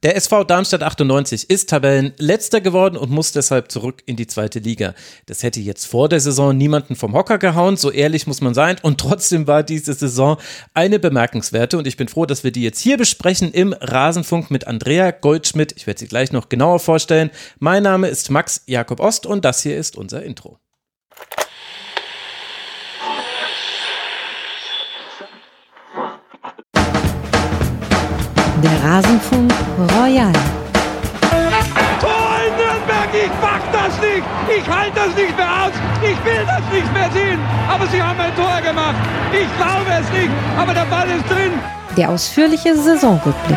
Der SV Darmstadt 98 ist Tabellenletzter geworden und muss deshalb zurück in die zweite Liga. Das hätte jetzt vor der Saison niemanden vom Hocker gehauen, so ehrlich muss man sein. Und trotzdem war diese Saison eine bemerkenswerte. Und ich bin froh, dass wir die jetzt hier besprechen im Rasenfunk mit Andrea Goldschmidt. Ich werde sie gleich noch genauer vorstellen. Mein Name ist Max Jakob Ost und das hier ist unser Intro. Der Rasenfunk Royal. Tor in Nürnberg, ich mach das nicht! Ich halte das nicht mehr aus! Ich will das nicht mehr sehen! Aber sie haben ein Tor gemacht! Ich glaube es nicht, aber der Ball ist drin! Der ausführliche Saisonrückblick.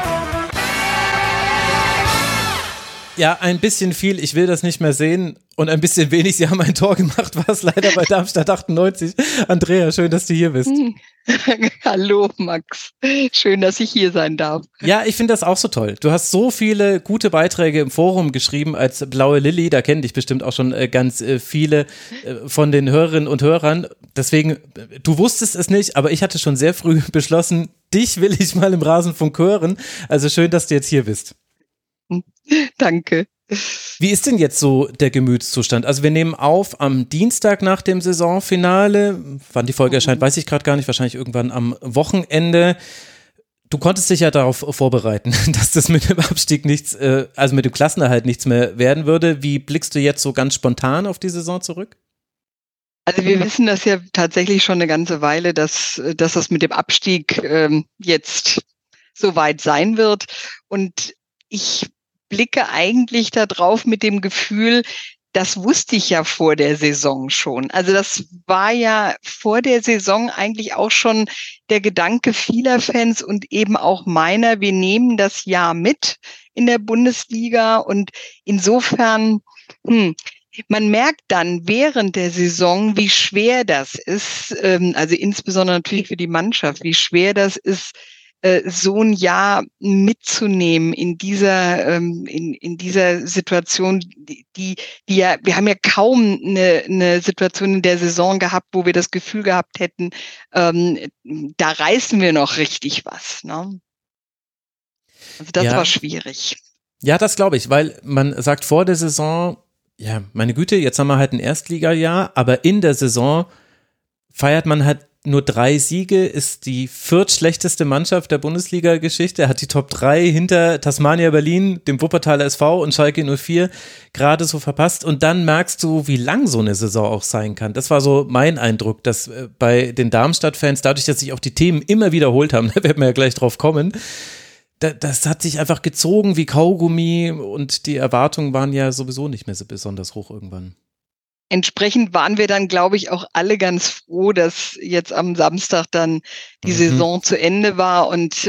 Ja, ein bisschen viel, ich will das nicht mehr sehen und ein bisschen wenig, sie haben ein Tor gemacht, war es leider bei Darmstadt 98. Andrea, schön, dass du hier bist. Hallo Max, schön, dass ich hier sein darf. Ja, ich finde das auch so toll. Du hast so viele gute Beiträge im Forum geschrieben als Blaue Lilly, da kennen dich bestimmt auch schon ganz viele von den Hörerinnen und Hörern. Deswegen, du wusstest es nicht, aber ich hatte schon sehr früh beschlossen, dich will ich mal im Rasenfunk hören. Also schön, dass du jetzt hier bist. Danke. Wie ist denn jetzt so der Gemütszustand? Also wir nehmen auf am Dienstag nach dem Saisonfinale. Wann die Folge erscheint, weiß ich gerade gar nicht. Wahrscheinlich irgendwann am Wochenende. Du konntest dich ja darauf vorbereiten, dass das mit dem Abstieg nichts, also mit dem Klassenerhalt nichts mehr werden würde. Wie blickst du jetzt so ganz spontan auf die Saison zurück? Also wir wissen das ja tatsächlich schon eine ganze Weile, dass das mit dem Abstieg jetzt soweit sein wird. Und ich blicke eigentlich da drauf mit dem Gefühl, das wusste ich ja vor der Saison schon. Also das war ja vor der Saison eigentlich auch schon der Gedanke vieler Fans und eben auch meiner, wir nehmen das Jahr mit in der Bundesliga und insofern, man merkt dann während der Saison, wie schwer das ist, also insbesondere natürlich für die Mannschaft, wie schwer das ist, so ein Jahr mitzunehmen in dieser Situation, die ja, wir haben ja kaum eine Situation in der Saison gehabt, wo wir das Gefühl gehabt hätten, da reißen wir noch richtig was, ne? Also das war schwierig. Ja, das glaube ich, weil man sagt vor der Saison, ja, meine Güte, jetzt haben wir halt ein Erstligajahr, aber in der Saison feiert man halt nur 3 Siege, ist die viertschlechteste Mannschaft der Bundesliga-Geschichte, hat die Top 3 hinter Tasmania Berlin, dem Wuppertaler SV und Schalke 04 gerade so verpasst und dann merkst du, wie lang so eine Saison auch sein kann. Das war so mein Eindruck, dass bei den Darmstadt-Fans, dadurch, dass sich auch die Themen immer wiederholt haben, da werden wir ja gleich drauf kommen, das hat sich einfach gezogen wie Kaugummi und die Erwartungen waren ja sowieso nicht mehr so besonders hoch irgendwann. Entsprechend waren wir dann, glaube ich, auch alle ganz froh, dass jetzt am Samstag dann die Saison zu Ende war und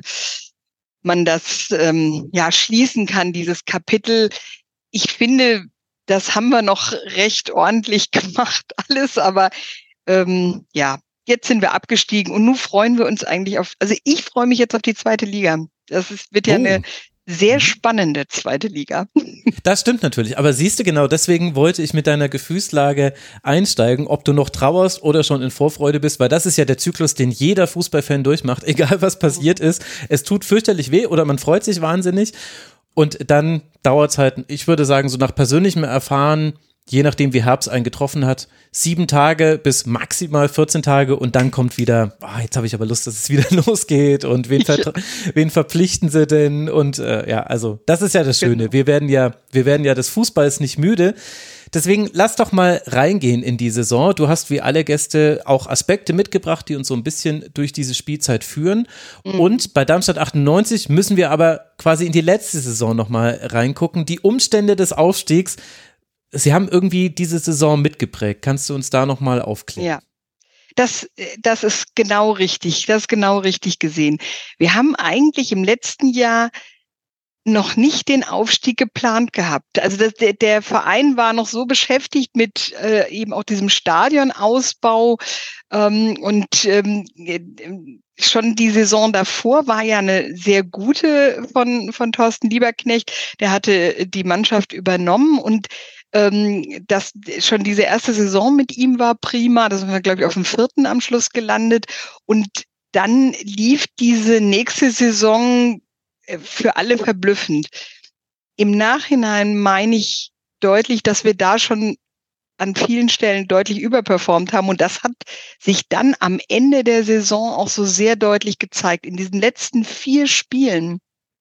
man das schließen kann, dieses Kapitel. Ich finde, das haben wir noch recht ordentlich gemacht, alles, aber jetzt sind wir abgestiegen und nun freuen wir uns eigentlich ich freue mich jetzt auf die zweite Liga. Wird ja eine sehr spannende zweite Liga. Das stimmt natürlich, aber siehst du, genau deswegen wollte ich mit deiner Gefühlslage einsteigen, ob du noch trauerst oder schon in Vorfreude bist, weil das ist ja der Zyklus, den jeder Fußballfan durchmacht, egal was passiert ist. Es tut fürchterlich weh oder man freut sich wahnsinnig und dann dauert es halt, ich würde sagen, so nach persönlichem Erfahren, je nachdem wie Herbst einen getroffen hat, 7 Tage bis maximal 14 Tage und dann kommt wieder, jetzt habe ich aber Lust, dass es wieder losgeht und wen verpflichten sie denn und also das ist ja das Schöne, wir werden ja des Fußballs nicht müde, deswegen lass doch mal reingehen in die Saison, du hast wie alle Gäste auch Aspekte mitgebracht, die uns so ein bisschen durch diese Spielzeit führen und bei Darmstadt 98 müssen wir aber quasi in die letzte Saison nochmal reingucken, die Umstände des Aufstiegs. Sie haben irgendwie diese Saison mitgeprägt. Kannst du uns da nochmal aufklären? Ja, das ist genau richtig. Das ist genau richtig gesehen. Wir haben eigentlich im letzten Jahr noch nicht den Aufstieg geplant gehabt. Also der Verein war noch so beschäftigt mit eben auch diesem Stadionausbau schon die Saison davor war ja eine sehr gute von Thorsten Lieberknecht. Der hatte die Mannschaft übernommen und dass schon diese erste Saison mit ihm war prima. Da sind wir, glaube ich, auf dem 4. am Schluss gelandet. Und dann lief diese nächste Saison für alle verblüffend. Im Nachhinein meine ich deutlich, dass wir da schon an vielen Stellen deutlich überperformt haben. Und das hat sich dann am Ende der Saison auch so sehr deutlich gezeigt. In diesen letzten 4 Spielen,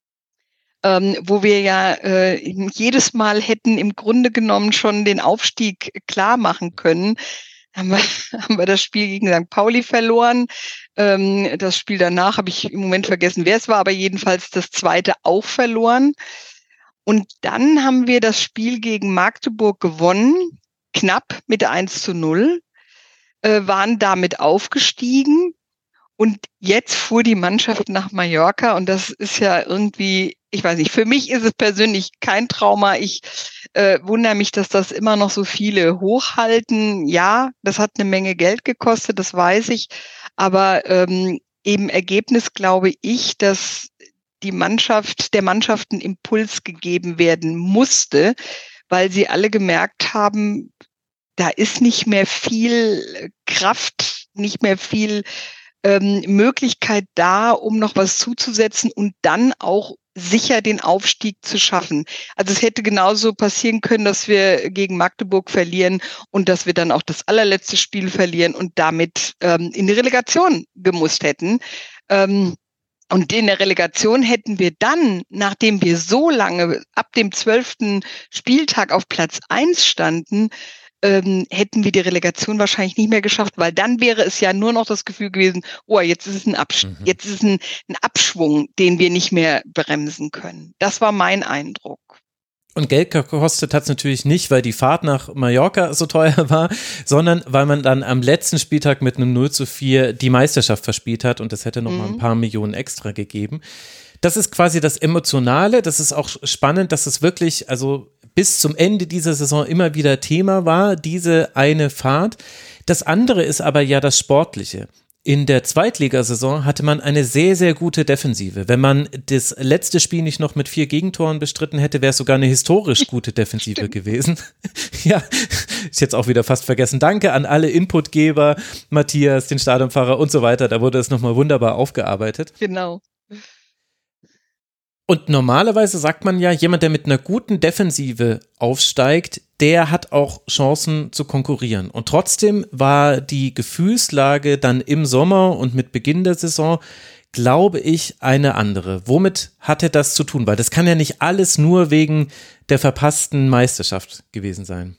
wo wir ja jedes Mal hätten im Grunde genommen schon den Aufstieg klar machen können, haben wir das Spiel gegen St. Pauli verloren. Das Spiel danach habe ich im Moment vergessen, wer es war, aber jedenfalls das zweite auch verloren. Und dann haben wir das Spiel gegen Magdeburg gewonnen, knapp mit 1:0, waren damit aufgestiegen. Und jetzt fuhr die Mannschaft nach Mallorca und das ist ja irgendwie, ich weiß nicht, für mich ist es persönlich kein Trauma. Ich wundere mich, dass das immer noch so viele hochhalten. Ja, das hat eine Menge Geld gekostet, das weiß ich. Aber im Ergebnis glaube ich, dass der Mannschaft ein Impuls gegeben werden musste, weil sie alle gemerkt haben, da ist nicht mehr viel Kraft, nicht mehr viel Möglichkeit da, um noch was zuzusetzen und dann auch sicher den Aufstieg zu schaffen. Also es hätte genauso passieren können, dass wir gegen Magdeburg verlieren und dass wir dann auch das allerletzte Spiel verlieren und damit in die Relegation gemusst hätten. Und in der Relegation hätten wir dann, nachdem wir so lange ab dem 12. Spieltag auf Platz 1 standen, hätten wir die Relegation wahrscheinlich nicht mehr geschafft, weil dann wäre es ja nur noch das Gefühl gewesen, oh, jetzt ist es jetzt ist es ein Abschwung, den wir nicht mehr bremsen können. Das war mein Eindruck. Und Geld gekostet hat es natürlich nicht, weil die Fahrt nach Mallorca so teuer war, sondern weil man dann am letzten Spieltag mit einem 0:4 die Meisterschaft verspielt hat und das hätte noch mal ein paar Millionen extra gegeben. Das ist quasi das Emotionale, das ist auch spannend, dass es wirklich, also bis zum Ende dieser Saison immer wieder Thema war, diese eine Fahrt. Das andere ist aber ja das Sportliche. In der Zweitligasaison hatte man eine sehr, sehr gute Defensive. Wenn man das letzte Spiel nicht noch mit 4 Gegentoren bestritten hätte, wäre es sogar eine historisch gute Defensive gewesen. Ja, ist jetzt auch wieder fast vergessen. Danke an alle Inputgeber, Matthias, den Stadionpfarrer und so weiter. Da wurde es nochmal wunderbar aufgearbeitet. Genau. Und normalerweise sagt man ja, jemand, der mit einer guten Defensive aufsteigt, der hat auch Chancen zu konkurrieren. Und trotzdem war die Gefühlslage dann im Sommer und mit Beginn der Saison, glaube ich, eine andere. Womit hatte das zu tun? Weil das kann ja nicht alles nur wegen der verpassten Meisterschaft gewesen sein.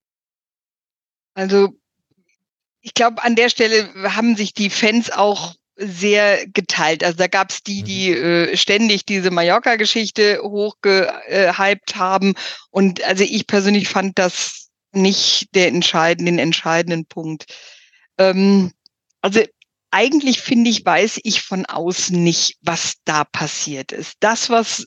Also ich glaube, an der Stelle haben sich die Fans auch sehr geteilt. Also da gab es die ständig diese Mallorca-Geschichte hochgehypt haben. Und also ich persönlich fand das nicht den entscheidenden Punkt. Also eigentlich finde ich, weiß ich von außen nicht, was da passiert ist. Das, was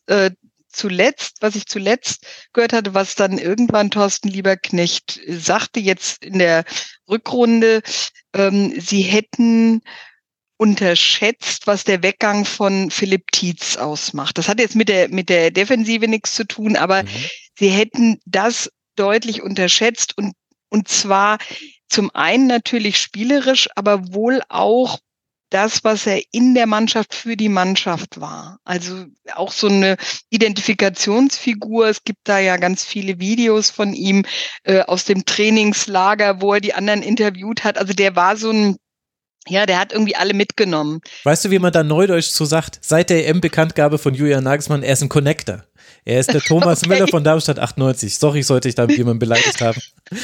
ich zuletzt gehört hatte, was dann irgendwann Thorsten Lieberknecht sagte, jetzt in der Rückrunde, sie hätten unterschätzt, was der Weggang von Philipp Tietz ausmacht. Das hat jetzt mit der Defensive nichts zu tun, aber sie hätten das deutlich unterschätzt und zwar zum einen natürlich spielerisch, aber wohl auch das, was er in der Mannschaft für die Mannschaft war. Also auch so eine Identifikationsfigur. Es gibt da ja ganz viele Videos von ihm aus dem Trainingslager, wo er die anderen interviewt hat. Also der war so ein, ja, der hat irgendwie alle mitgenommen. Weißt du, wie man da neudeutsch so sagt? Seit der EM-Bekanntgabe von Julian Nagelsmann, er ist ein Connector. Er ist der Thomas Müller von Darmstadt 98. Sorry, sollte ich da jemanden beleidigt haben.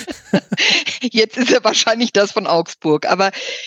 Jetzt ist er wahrscheinlich das von Augsburg. Aber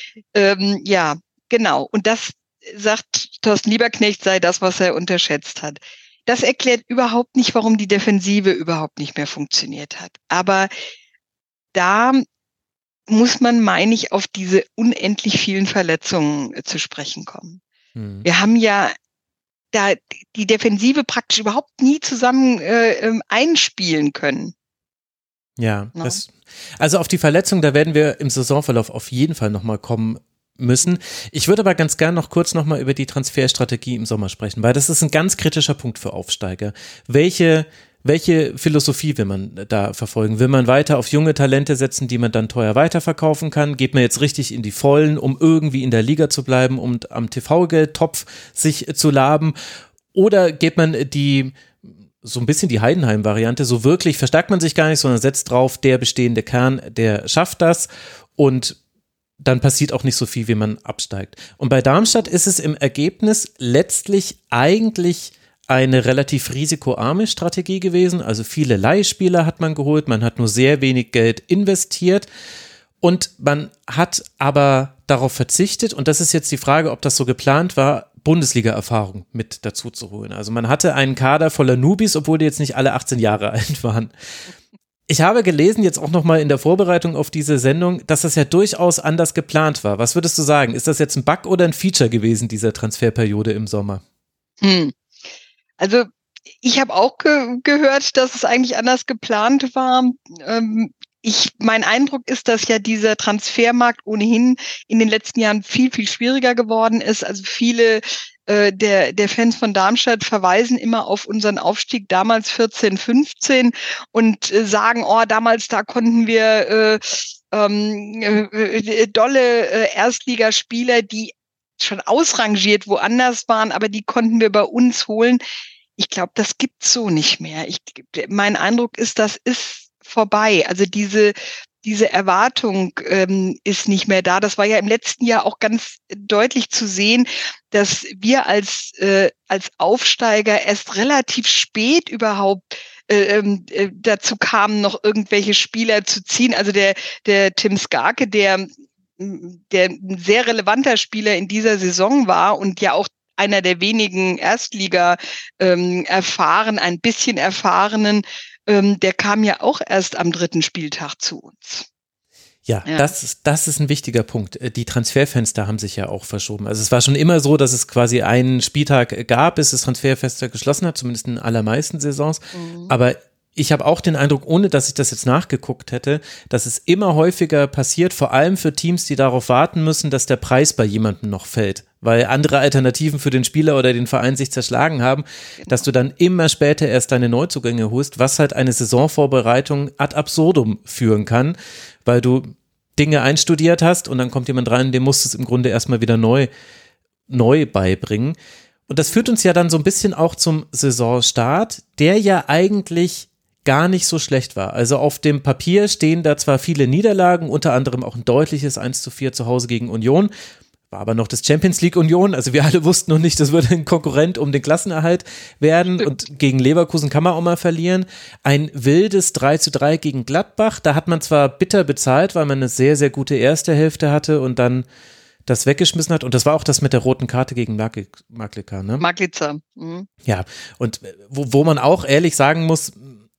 ja, genau. Und das sagt Thorsten Lieberknecht, sei das, was er unterschätzt hat. Das erklärt überhaupt nicht, warum die Defensive überhaupt nicht mehr funktioniert hat. Aber da muss man, meine ich, auf diese unendlich vielen Verletzungen zu sprechen kommen. Wir haben ja da die Defensive praktisch überhaupt nie zusammen einspielen können. Ja, no. Also auf die Verletzung, da werden wir im Saisonverlauf auf jeden Fall nochmal kommen müssen. Ich würde aber ganz gern noch kurz nochmal über die Transferstrategie im Sommer sprechen, weil das ist ein ganz kritischer Punkt für Aufsteiger. Welche Philosophie will man da verfolgen? Will man weiter auf junge Talente setzen, die man dann teuer weiterverkaufen kann? Geht man jetzt richtig in die Vollen, um irgendwie in der Liga zu bleiben und am TV-Geldtopf sich zu laben? Oder geht man so ein bisschen die Heidenheim-Variante, so wirklich verstärkt man sich gar nicht, sondern setzt drauf, der bestehende Kern, der schafft das und dann passiert auch nicht so viel, wie man absteigt. Und bei Darmstadt ist es im Ergebnis letztlich eigentlich eine relativ risikoarme Strategie gewesen. Also viele Leihspieler hat man geholt, man hat nur sehr wenig Geld investiert und man hat aber darauf verzichtet, und das ist jetzt die Frage, ob das so geplant war, Bundesliga-Erfahrung mit dazu zu holen. Also man hatte einen Kader voller Newbies, obwohl die jetzt nicht alle 18 Jahre alt waren. Ich habe gelesen, jetzt auch nochmal in der Vorbereitung auf diese Sendung, dass das ja durchaus anders geplant war. Was würdest du sagen? Ist das jetzt ein Bug oder ein Feature gewesen, dieser Transferperiode im Sommer? Also ich habe auch gehört, dass es eigentlich anders geplant war. Mein Eindruck ist, dass ja dieser Transfermarkt ohnehin in den letzten Jahren viel, viel schwieriger geworden ist. Also viele der Fans von Darmstadt verweisen immer auf unseren Aufstieg damals 14, 15 und sagen, damals da konnten wir dolle Erstligaspieler, die schon ausrangiert woanders waren, aber die konnten wir bei uns holen. Ich glaube, das gibt's so nicht mehr. Mein Eindruck ist, das ist vorbei. Also diese Erwartung ist nicht mehr da. Das war ja im letzten Jahr auch ganz deutlich zu sehen, dass wir als Aufsteiger erst relativ spät überhaupt dazu kamen, noch irgendwelche Spieler zu ziehen. Also der Tim Skarke, der ein sehr relevanter Spieler in dieser Saison war und ja auch einer der wenigen Erstliga ein bisschen erfahrenen, der kam ja auch erst am 3. Spieltag zu uns. Ja. Das ist ein wichtiger Punkt. Die Transferfenster haben sich ja auch verschoben. Also es war schon immer so, dass es quasi einen Spieltag gab, bis das Transferfenster geschlossen hat, zumindest in allermeisten Saisons. Aber ich habe auch den Eindruck, ohne dass ich das jetzt nachgeguckt hätte, dass es immer häufiger passiert, vor allem für Teams, die darauf warten müssen, dass der Preis bei jemandem noch fällt, weil andere Alternativen für den Spieler oder den Verein sich zerschlagen haben, dass du dann immer später erst deine Neuzugänge holst, was halt eine Saisonvorbereitung ad absurdum führen kann, weil du Dinge einstudiert hast und dann kommt jemand rein, dem musst du es im Grunde erstmal wieder neu beibringen. Und das führt uns ja dann so ein bisschen auch zum Saisonstart, der ja eigentlich gar nicht so schlecht war. Also auf dem Papier stehen da zwar viele Niederlagen, unter anderem auch ein deutliches 1:4 zu Hause gegen Union, war aber noch das Champions League Union, also wir alle wussten noch nicht, das würde ein Konkurrent um den Klassenerhalt werden und gegen Leverkusen kann man auch mal verlieren. Ein wildes 3:3 gegen Gladbach, da hat man zwar bitter bezahlt, weil man eine sehr, sehr gute erste Hälfte hatte und dann das weggeschmissen hat. Und das war auch das mit der roten Karte gegen Maglica, ne? Maglica. Ja, und wo man auch ehrlich sagen muss,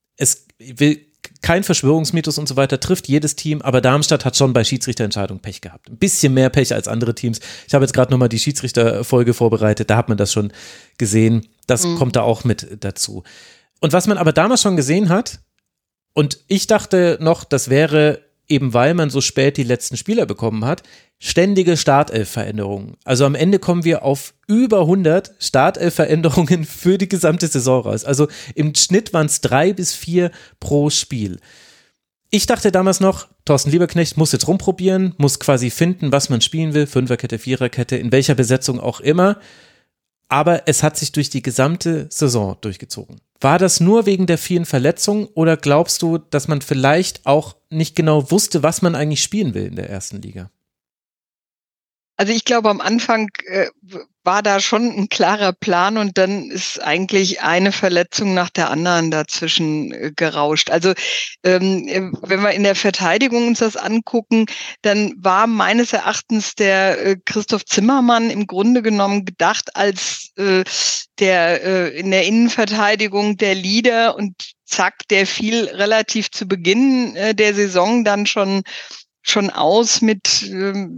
es will kein Verschwörungsmythos und so weiter, trifft jedes Team, aber Darmstadt hat schon bei Schiedsrichterentscheidungen Pech gehabt. Ein bisschen mehr Pech als andere Teams. Ich habe jetzt gerade nochmal die Schiedsrichterfolge vorbereitet, da hat man das schon gesehen. Das kommt da auch mit dazu. Und was man aber damals schon gesehen hat, und ich dachte noch, das wäre eben, weil man so spät die letzten Spieler bekommen hat, ständige Startelf-Veränderungen. Also am Ende kommen wir auf über 100 Startelf-Veränderungen für die gesamte Saison raus. Also im Schnitt waren es 3 bis 4 pro Spiel. Ich dachte damals noch, Thorsten Lieberknecht muss jetzt rumprobieren, muss quasi finden, was man spielen will, Fünferkette, Viererkette, in welcher Besetzung auch immer. Aber es hat sich durch die gesamte Saison durchgezogen. War das nur wegen der vielen Verletzungen oder glaubst du, dass man vielleicht auch nicht genau wusste, was man eigentlich spielen will in der ersten Liga? Also ich glaube, am Anfang war da schon ein klarer Plan und dann ist eigentlich eine Verletzung nach der anderen dazwischen gerauscht. Also wenn wir in der Verteidigung uns das angucken, dann war meines Erachtens der Christoph Zimmermann im Grunde genommen gedacht als der in der Innenverteidigung der Leader und zack, der fiel relativ zu Beginn der Saison dann schon aus mit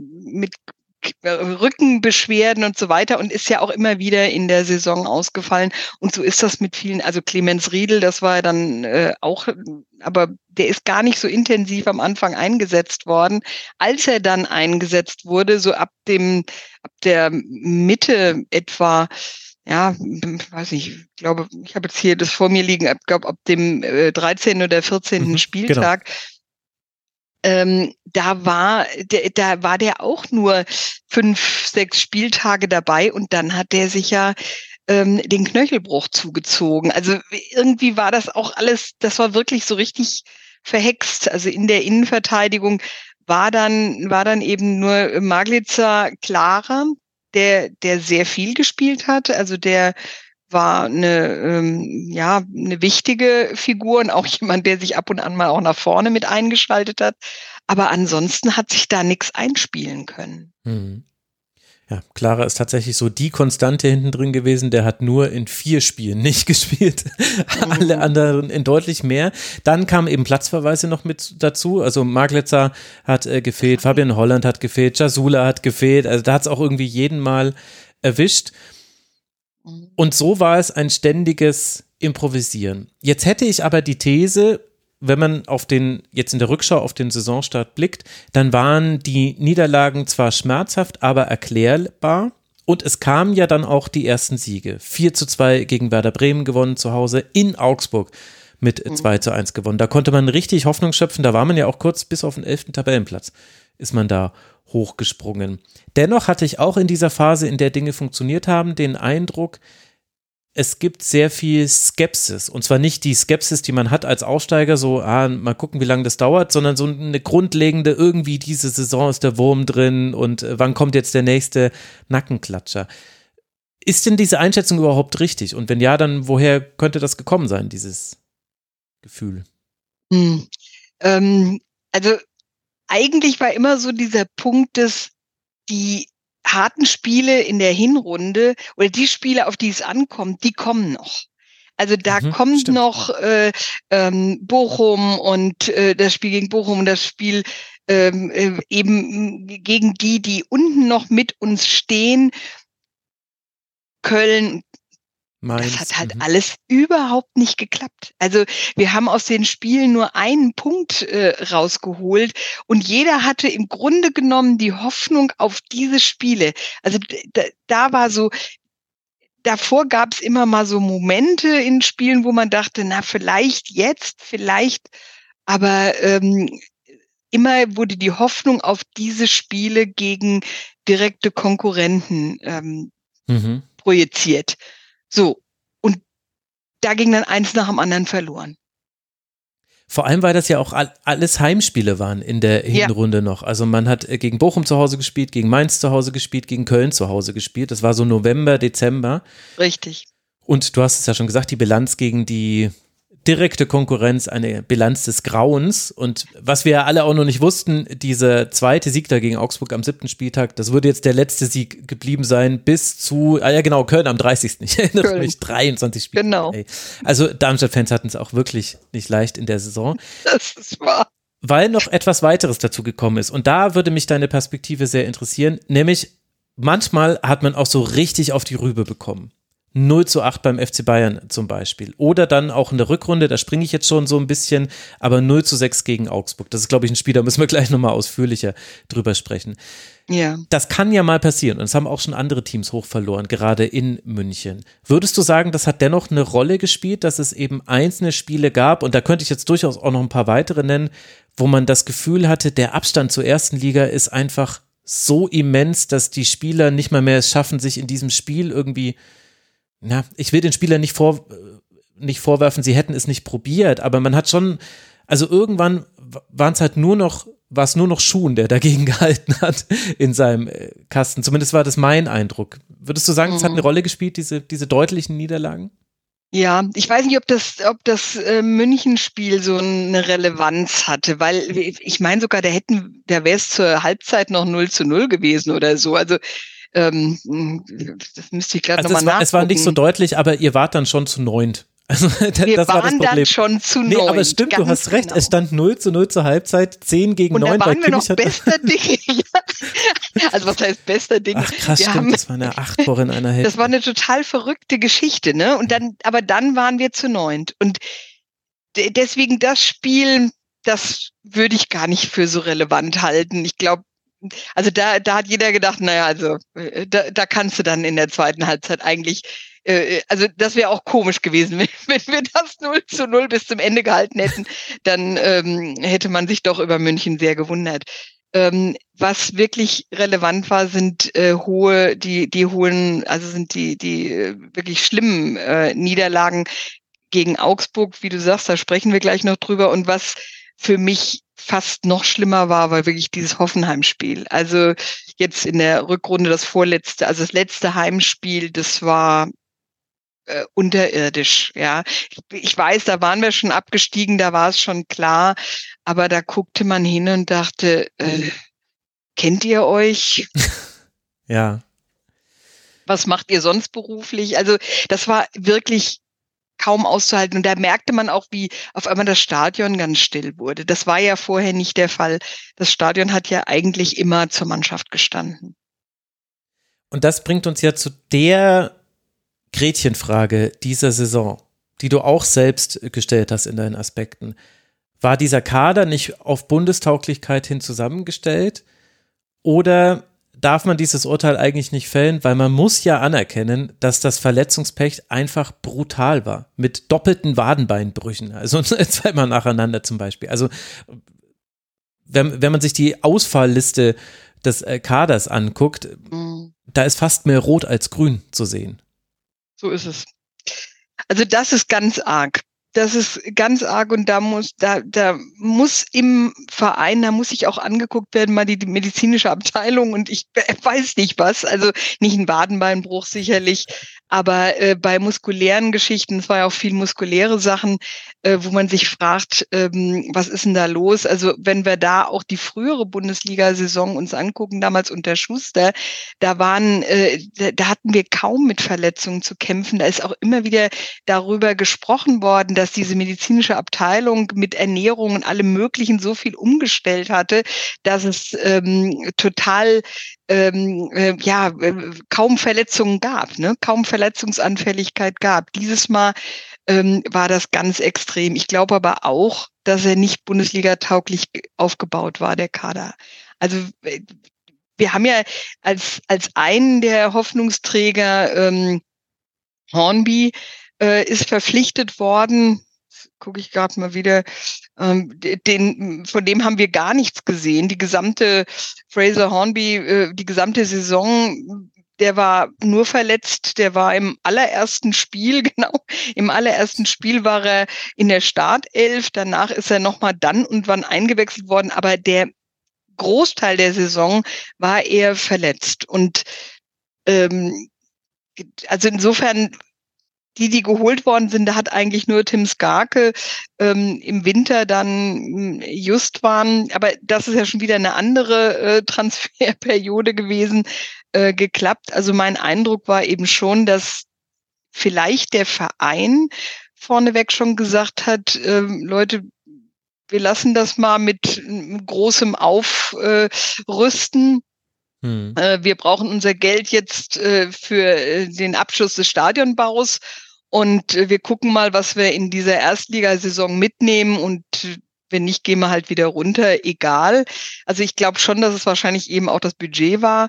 Rückenbeschwerden und so weiter und ist ja auch immer wieder in der Saison ausgefallen. Und so ist das mit vielen, also Clemens Riedel, das war dann auch, aber der ist gar nicht so intensiv am Anfang eingesetzt worden. Als er dann eingesetzt wurde, so ab der Mitte etwa, ja, weiß nicht, ich glaube, ich habe jetzt hier das vor mir liegen, ich glaube, ab dem 13. oder 14. Spieltag, genau. Da war der auch nur 5, 6 Spieltage dabei und dann hat der sich ja den Knöchelbruch zugezogen. Also irgendwie war das auch alles, das war wirklich so richtig verhext. Also in der Innenverteidigung war dann eben nur Maglica klarer, der sehr viel gespielt hat. Also der war eine wichtige Figur und auch jemand, der sich ab und an mal auch nach vorne mit eingeschaltet hat. Aber ansonsten hat sich da nichts einspielen können. Mhm. Ja, Clara ist tatsächlich so die Konstante hinten drin gewesen, der hat nur in 4 Spielen nicht gespielt, alle anderen in deutlich mehr. Dann kamen eben Platzverweise noch mit dazu, also Maglica hat gefehlt, Fabian Holland hat gefehlt, Jasula hat gefehlt, also da hat es auch irgendwie jeden Mal erwischt. Und so war es ein ständiges Improvisieren. Jetzt hätte ich aber die These, wenn man jetzt in der Rückschau auf den Saisonstart blickt, dann waren die Niederlagen zwar schmerzhaft, aber erklärbar. Und es kamen ja dann auch die ersten Siege. 4:2 gegen Werder Bremen gewonnen zu Hause, in Augsburg mit 2:1 gewonnen. Da konnte man richtig Hoffnung schöpfen. Da war man ja auch kurz bis auf den 11. Tabellenplatz, ist man da hochgesprungen. Dennoch hatte ich auch in dieser Phase, in der Dinge funktioniert haben, den Eindruck, es gibt sehr viel Skepsis, und zwar nicht die Skepsis, die man hat als Aufsteiger, so, mal gucken, wie lange das dauert, sondern so eine grundlegende, irgendwie diese Saison ist der Wurm drin und wann kommt jetzt der nächste Nackenklatscher. Ist denn diese Einschätzung überhaupt richtig? Und wenn ja, dann woher könnte das gekommen sein, dieses Gefühl? Also eigentlich war immer so dieser Punkt, dass die harten Spiele in der Hinrunde oder die Spiele, auf die es ankommt, die kommen noch. Also da kommt stimmt. noch Bochum und das Spiel gegen Bochum und das Spiel eben gegen die unten noch mit uns stehen. Köln, Mainz. das hat halt alles überhaupt nicht geklappt. Also wir haben aus den Spielen nur einen Punkt rausgeholt und jeder hatte im Grunde genommen die Hoffnung auf diese Spiele. Also da war so, davor gab es immer mal so Momente in Spielen, wo man dachte, na vielleicht jetzt, aber immer wurde die Hoffnung auf diese Spiele gegen direkte Konkurrenten projiziert. So, und da ging dann eins nach dem anderen verloren. Vor allem, weil das ja auch alles Heimspiele waren in der Hinrunde noch. Also man hat gegen Bochum zu Hause gespielt, gegen Mainz zu Hause gespielt, gegen Köln zu Hause gespielt. Das war so November, Dezember. Richtig. Und du hast es ja schon gesagt, die Bilanz gegen die direkte Konkurrenz, eine Bilanz des Grauens. Und was wir ja alle auch noch nicht wussten, dieser zweite Sieg da gegen Augsburg am 7. Spieltag, das würde jetzt der letzte Sieg geblieben sein bis zu, Köln am 30. Ich erinnere mich, 23 Spiele. Genau. Also Darmstadt-Fans hatten es auch wirklich nicht leicht in der Saison. Das ist wahr. Weil noch etwas weiteres dazu gekommen ist. Und da würde mich deine Perspektive sehr interessieren, nämlich manchmal hat man auch so richtig auf die Rübe bekommen. 0:8 beim FC Bayern zum Beispiel. Oder dann auch in der Rückrunde, da springe ich jetzt schon so ein bisschen, aber 0:6 gegen Augsburg. Das ist, glaube ich, ein Spiel, da müssen wir gleich nochmal ausführlicher drüber sprechen. Ja. Das kann ja mal passieren und das haben auch schon andere Teams hoch verloren, gerade in München. Würdest du sagen, das hat dennoch eine Rolle gespielt, dass es eben einzelne Spiele gab, und da könnte ich jetzt durchaus auch noch ein paar weitere nennen, wo man das Gefühl hatte, der Abstand zur ersten Liga ist einfach so immens, dass die Spieler nicht mal mehr es schaffen, sich in diesem Spiel irgendwie, ich will den Spielern nicht vorwerfen, sie hätten es nicht probiert, aber man hat schon, also irgendwann war es nur noch Schuhn, der dagegen gehalten hat in seinem Kasten. Zumindest war das mein Eindruck. Würdest du sagen, es hat eine Rolle gespielt, diese deutlichen Niederlagen? Ja, ich weiß nicht, ob das München-Spiel so eine Relevanz hatte, weil ich meine sogar, da wäre es zur Halbzeit noch 0:0 gewesen oder so. Also das müsste ich gerade nochmal nachgucken. Es war nicht so deutlich, aber ihr wart dann schon zu 9. Also, wir waren dann schon zu 9. Nee, aber stimmt, du hast recht, es stand 0:0 zur Halbzeit, 10 gegen 9. Und da waren wir noch bester Dinge. Also was heißt bester Dinge? Ach krass, stimmt, das war eine 8 in einer Hälfte. Das war eine total verrückte Geschichte, ne? Und aber dann waren wir zu 9. Und deswegen das Spiel, das würde ich gar nicht für so relevant halten. Ich glaube, also da hat jeder gedacht, da kannst du dann in der zweiten Halbzeit eigentlich, also das wäre auch komisch gewesen, wenn wir das 0:0 bis zum Ende gehalten hätten, dann hätte man sich doch über München sehr gewundert. Was wirklich relevant war, sind die wirklich schlimmen Niederlagen gegen Augsburg, wie du sagst, da sprechen wir gleich noch drüber. Und was für mich fast noch schlimmer war wirklich dieses Hoffenheim-Spiel. Also jetzt in der Rückrunde das letzte Heimspiel, das war unterirdisch, ja. Ich weiß, da waren wir schon abgestiegen, da war es schon klar, aber da guckte man hin und dachte, kennt ihr euch? Ja. Was macht ihr sonst beruflich? Also das war wirklich kaum auszuhalten. Und da merkte man auch, wie auf einmal das Stadion ganz still wurde. Das war ja vorher nicht der Fall. Das Stadion hat ja eigentlich immer zur Mannschaft gestanden. Und das bringt uns ja zu der Gretchenfrage dieser Saison, die du auch selbst gestellt hast in deinen Aspekten. War dieser Kader nicht auf Bundestauglichkeit hin zusammengestellt? Oder darf man dieses Urteil eigentlich nicht fällen, weil man muss ja anerkennen, dass das Verletzungspech einfach brutal war, mit doppelten Wadenbeinbrüchen, also zweimal nacheinander zum Beispiel. Also wenn man sich die Ausfallliste des Kaders anguckt, da ist fast mehr Rot als Grün zu sehen. So ist es. Also das ist ganz arg. Das ist ganz arg und da muss im Verein, da muss sich auch angeguckt werden, mal die medizinische Abteilung und ich weiß nicht was, also nicht ein Wadenbeinbruch sicherlich, aber bei muskulären Geschichten, es war ja auch viel muskuläre Sachen, wo man sich fragt, was ist denn da los? Also wenn wir da auch die frühere Bundesliga-Saison uns angucken, damals unter Schuster, da hatten wir kaum mit Verletzungen zu kämpfen, da ist auch immer wieder darüber gesprochen worden, dass diese medizinische Abteilung mit Ernährung und allem Möglichen so viel umgestellt hatte, dass es total kaum Verletzungen gab, ne? Kaum Verletzungsanfälligkeit gab. Dieses Mal war das ganz extrem. Ich glaube aber auch, dass er nicht Bundesliga-tauglich aufgebaut war, der Kader. Also wir haben ja als einen der Hoffnungsträger Hornby ist verpflichtet worden, gucke ich gerade mal wieder, von dem haben wir gar nichts gesehen. Die gesamte Fraser Hornby, die gesamte Saison, der war nur verletzt, der war im allerersten Spiel, war er in der Startelf, danach ist er nochmal dann und wann eingewechselt worden, aber der Großteil der Saison war er verletzt. Und also insofern, die geholt worden sind, da hat eigentlich nur Tim Skarke im Winter dann just waren, aber das ist ja schon wieder eine andere Transferperiode gewesen, geklappt. Also mein Eindruck war eben schon, dass vielleicht der Verein vorneweg schon gesagt hat, Leute, wir lassen das mal mit großem Aufrüsten. Wir brauchen unser Geld jetzt für den Abschluss des Stadionbaus und wir gucken mal, was wir in dieser Erstligasaison mitnehmen und wenn nicht, gehen wir halt wieder runter, egal. Also ich glaube schon, dass es wahrscheinlich eben auch das Budget war.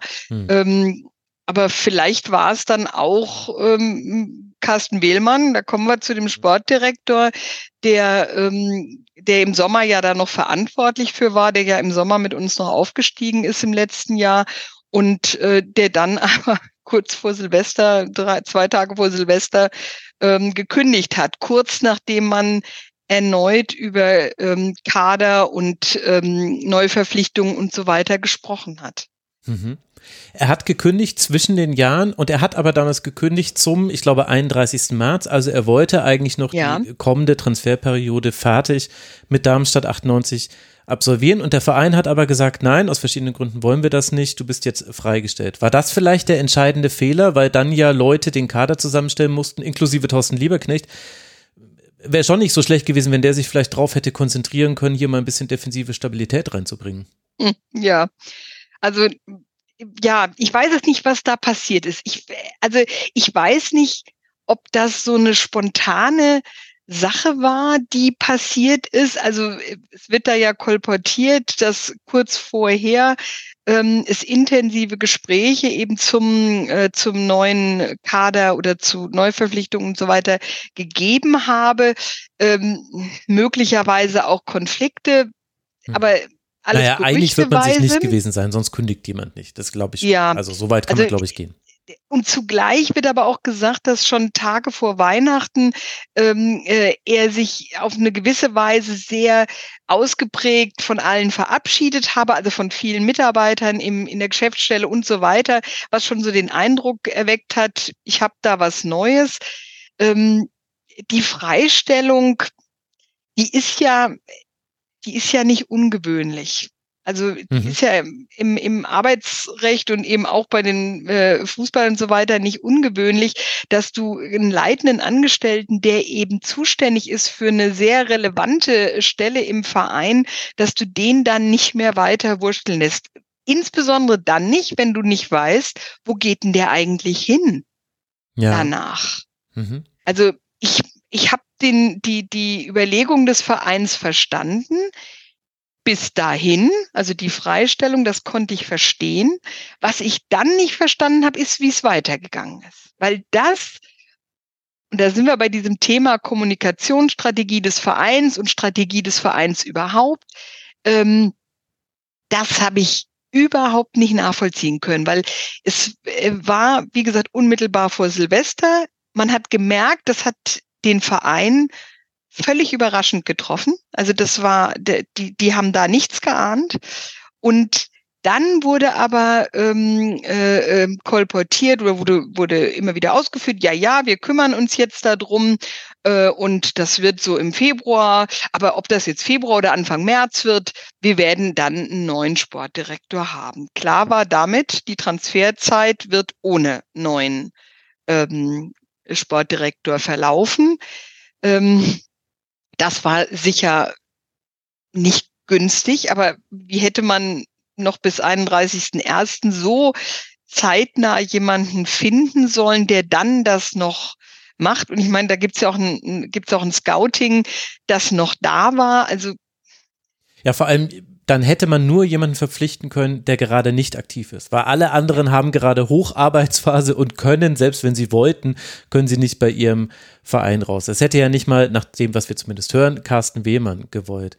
Aber vielleicht war es dann auch Carsten Wehlmann, da kommen wir zu dem Sportdirektor, der im Sommer ja da noch verantwortlich für war, der ja im Sommer mit uns noch aufgestiegen ist im letzten Jahr und der dann aber kurz vor Silvester, 2 Tage vor Silvester gekündigt hat, kurz nachdem man erneut über Kader und Neuverpflichtungen und so weiter gesprochen hat. Mhm. Er hat gekündigt zwischen den Jahren und er hat aber damals gekündigt zum, ich glaube, 31. März. Also er wollte eigentlich noch die kommende Transferperiode fertig mit Darmstadt 98 absolvieren. Und der Verein hat aber gesagt, nein, aus verschiedenen Gründen wollen wir das nicht. Du bist jetzt freigestellt. War das vielleicht der entscheidende Fehler, weil dann ja Leute den Kader zusammenstellen mussten, inklusive Thorsten Lieberknecht? Wäre schon nicht so schlecht gewesen, wenn der sich vielleicht drauf hätte konzentrieren können, hier mal ein bisschen defensive Stabilität reinzubringen. Ja, also ja, ich weiß es nicht, was da passiert ist. Ich weiß nicht, ob das so eine spontane Sache war, die passiert ist. Also es wird da ja kolportiert, dass kurz vorher es intensive Gespräche eben zum neuen Kader oder zu Neuverpflichtungen und so weiter gegeben habe. Möglicherweise auch Konflikte. Aber alles naja, einig wird man sich Gerüchte nicht sind. gewesen sein, sonst kündigt jemand nicht. Das glaube ich, Ja, also so weit kann also man, glaube ich, gehen. Und zugleich wird aber auch gesagt, dass schon Tage vor Weihnachten er sich auf eine gewisse Weise sehr ausgeprägt von allen verabschiedet habe, also von vielen Mitarbeitern in der Geschäftsstelle und so weiter, was schon so den Eindruck erweckt hat, ich habe da was Neues. Die Freistellung, die ist ja nicht ungewöhnlich. Also die ist ja im Arbeitsrecht und eben auch bei den Fußballern und so weiter nicht ungewöhnlich, dass du einen leitenden Angestellten, der eben zuständig ist für eine sehr relevante Stelle im Verein, dass du den dann nicht mehr weiter wursteln lässt. Insbesondere dann nicht, wenn du nicht weißt, wo geht denn der eigentlich hin danach. Also ich habe die Überlegung des Vereins verstanden. Bis dahin, also die Freistellung, das konnte ich verstehen. Was ich dann nicht verstanden habe, ist, wie es weitergegangen ist. Weil und da sind wir bei diesem Thema Kommunikationsstrategie des Vereins und Strategie des Vereins überhaupt, das habe ich überhaupt nicht nachvollziehen können, weil es war, wie gesagt, unmittelbar vor Silvester. Man hat gemerkt, das hat den Verein völlig überraschend getroffen. Also das war, die haben da nichts geahnt. Und dann wurde aber kolportiert oder wurde immer wieder ausgeführt, ja, wir kümmern uns jetzt darum und das wird so im Februar. Aber ob das jetzt Februar oder Anfang März wird, wir werden dann einen neuen Sportdirektor haben. Klar war damit, die Transferzeit wird ohne neuen Sportdirektor verlaufen. Das war sicher nicht günstig, aber wie hätte man noch bis 31.01. so zeitnah jemanden finden sollen, der dann das noch macht? Und ich meine, da gibt's auch ein Scouting, das noch da war. Also ja, vor allem, dann hätte man nur jemanden verpflichten können, der gerade nicht aktiv ist. Weil alle anderen haben gerade Hocharbeitsphase und können, selbst wenn sie wollten, können sie nicht bei ihrem Verein raus. Das hätte ja nicht mal, nach dem, was wir zumindest hören, Carsten Wehmann gewollt.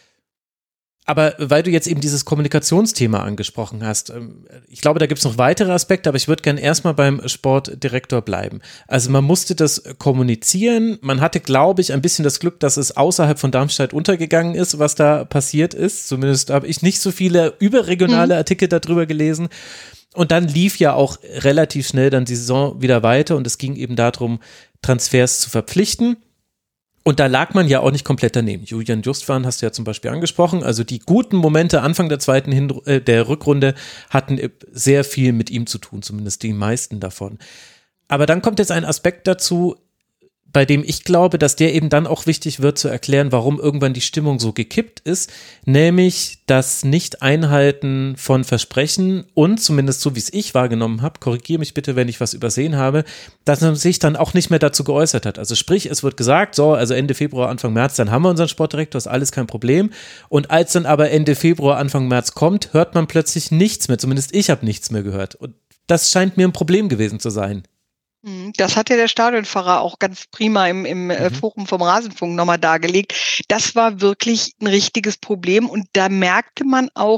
Aber weil du jetzt eben dieses Kommunikationsthema angesprochen hast, ich glaube, da gibt es noch weitere Aspekte, aber ich würde gerne erstmal beim Sportdirektor bleiben. Also man musste das kommunizieren, man hatte, glaube ich, ein bisschen das Glück, dass es außerhalb von Darmstadt untergegangen ist, was da passiert ist. Zumindest habe ich nicht so viele überregionale Artikel darüber gelesen. Und dann lief ja auch relativ schnell dann die Saison wieder weiter und es ging eben darum, Transfers zu verpflichten. Und da lag man ja auch nicht komplett daneben. Julian Justwan hast du ja zum Beispiel angesprochen. Also die guten Momente Anfang der Rückrunde hatten sehr viel mit ihm zu tun, zumindest die meisten davon. Aber dann kommt jetzt ein Aspekt dazu, bei dem ich glaube, dass der eben dann auch wichtig wird zu erklären, warum irgendwann die Stimmung so gekippt ist, nämlich das Nicht-Einhalten von Versprechen und zumindest so, wie es ich wahrgenommen habe, korrigiere mich bitte, wenn ich was übersehen habe, dass man sich dann auch nicht mehr dazu geäußert hat. Also sprich, es wird gesagt, so, also Ende Februar, Anfang März, dann haben wir unseren Sportdirektor, ist alles kein Problem. Und als dann aber Ende Februar, Anfang März kommt, hört man plötzlich nichts mehr, zumindest ich habe nichts mehr gehört. Und das scheint mir ein Problem gewesen zu sein. Das hat ja der Stadionpfarrer auch ganz prima im Forum vom Rasenfunk nochmal dargelegt. Das war wirklich ein richtiges Problem und da merkte man auch,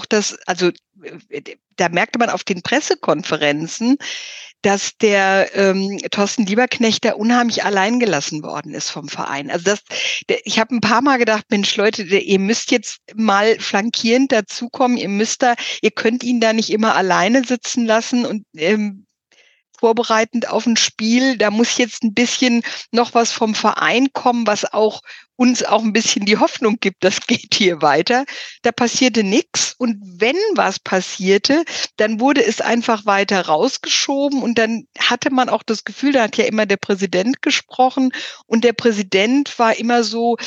da merkte man auf den Pressekonferenzen, dass der Thorsten Lieberknecht da unheimlich allein gelassen worden ist vom Verein. Also ich habe ein paar Mal gedacht, Mensch Leute, ihr müsst jetzt mal flankierend dazukommen, ihr könnt ihn da nicht immer alleine sitzen lassen und vorbereitend auf ein Spiel, da muss jetzt ein bisschen noch was vom Verein kommen, was auch uns auch ein bisschen die Hoffnung gibt, das geht hier weiter. Da passierte nichts und wenn was passierte, dann wurde es einfach weiter rausgeschoben und dann hatte man auch das Gefühl, da hat ja immer der Präsident gesprochen und der Präsident war immer so,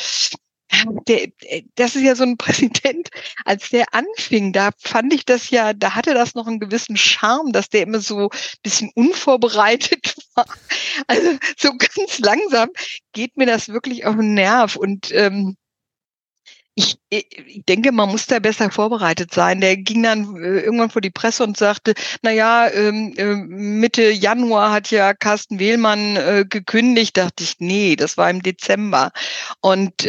das ist ja so ein Präsident, als der anfing, da fand ich das ja, da hatte das noch einen gewissen Charme, dass der immer so ein bisschen unvorbereitet war. Also so ganz langsam geht mir das wirklich auf den Nerv und Ich denke, man muss da besser vorbereitet sein. Der ging dann irgendwann vor die Presse und sagte, Mitte Januar hat ja Carsten Wehlmann gekündigt. Dachte ich, nee, das war im Dezember. Und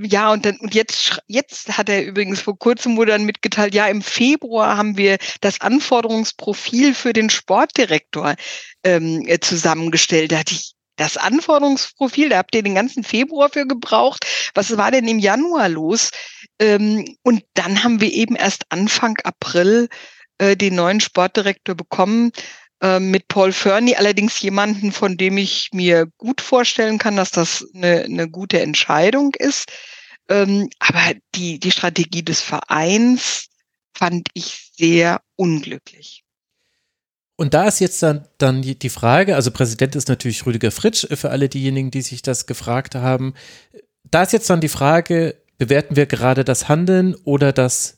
jetzt hat er übrigens vor kurzem wurde dann mitgeteilt, ja, im Februar haben wir das Anforderungsprofil für den Sportdirektor zusammengestellt. Da hatte ich das Anforderungsprofil, da habt ihr den ganzen Februar für gebraucht. Was war denn im Januar los? Und dann haben wir eben erst Anfang April den neuen Sportdirektor bekommen, mit Paul Fernie, allerdings jemanden, von dem ich mir gut vorstellen kann, dass das eine gute Entscheidung ist. Aber die Strategie des Vereins fand ich sehr unglücklich. Und da ist jetzt dann die Frage, also Präsident ist natürlich Rüdiger Fritsch, für alle diejenigen, die sich das gefragt haben. Da ist jetzt dann die Frage, bewerten wir gerade das Handeln oder das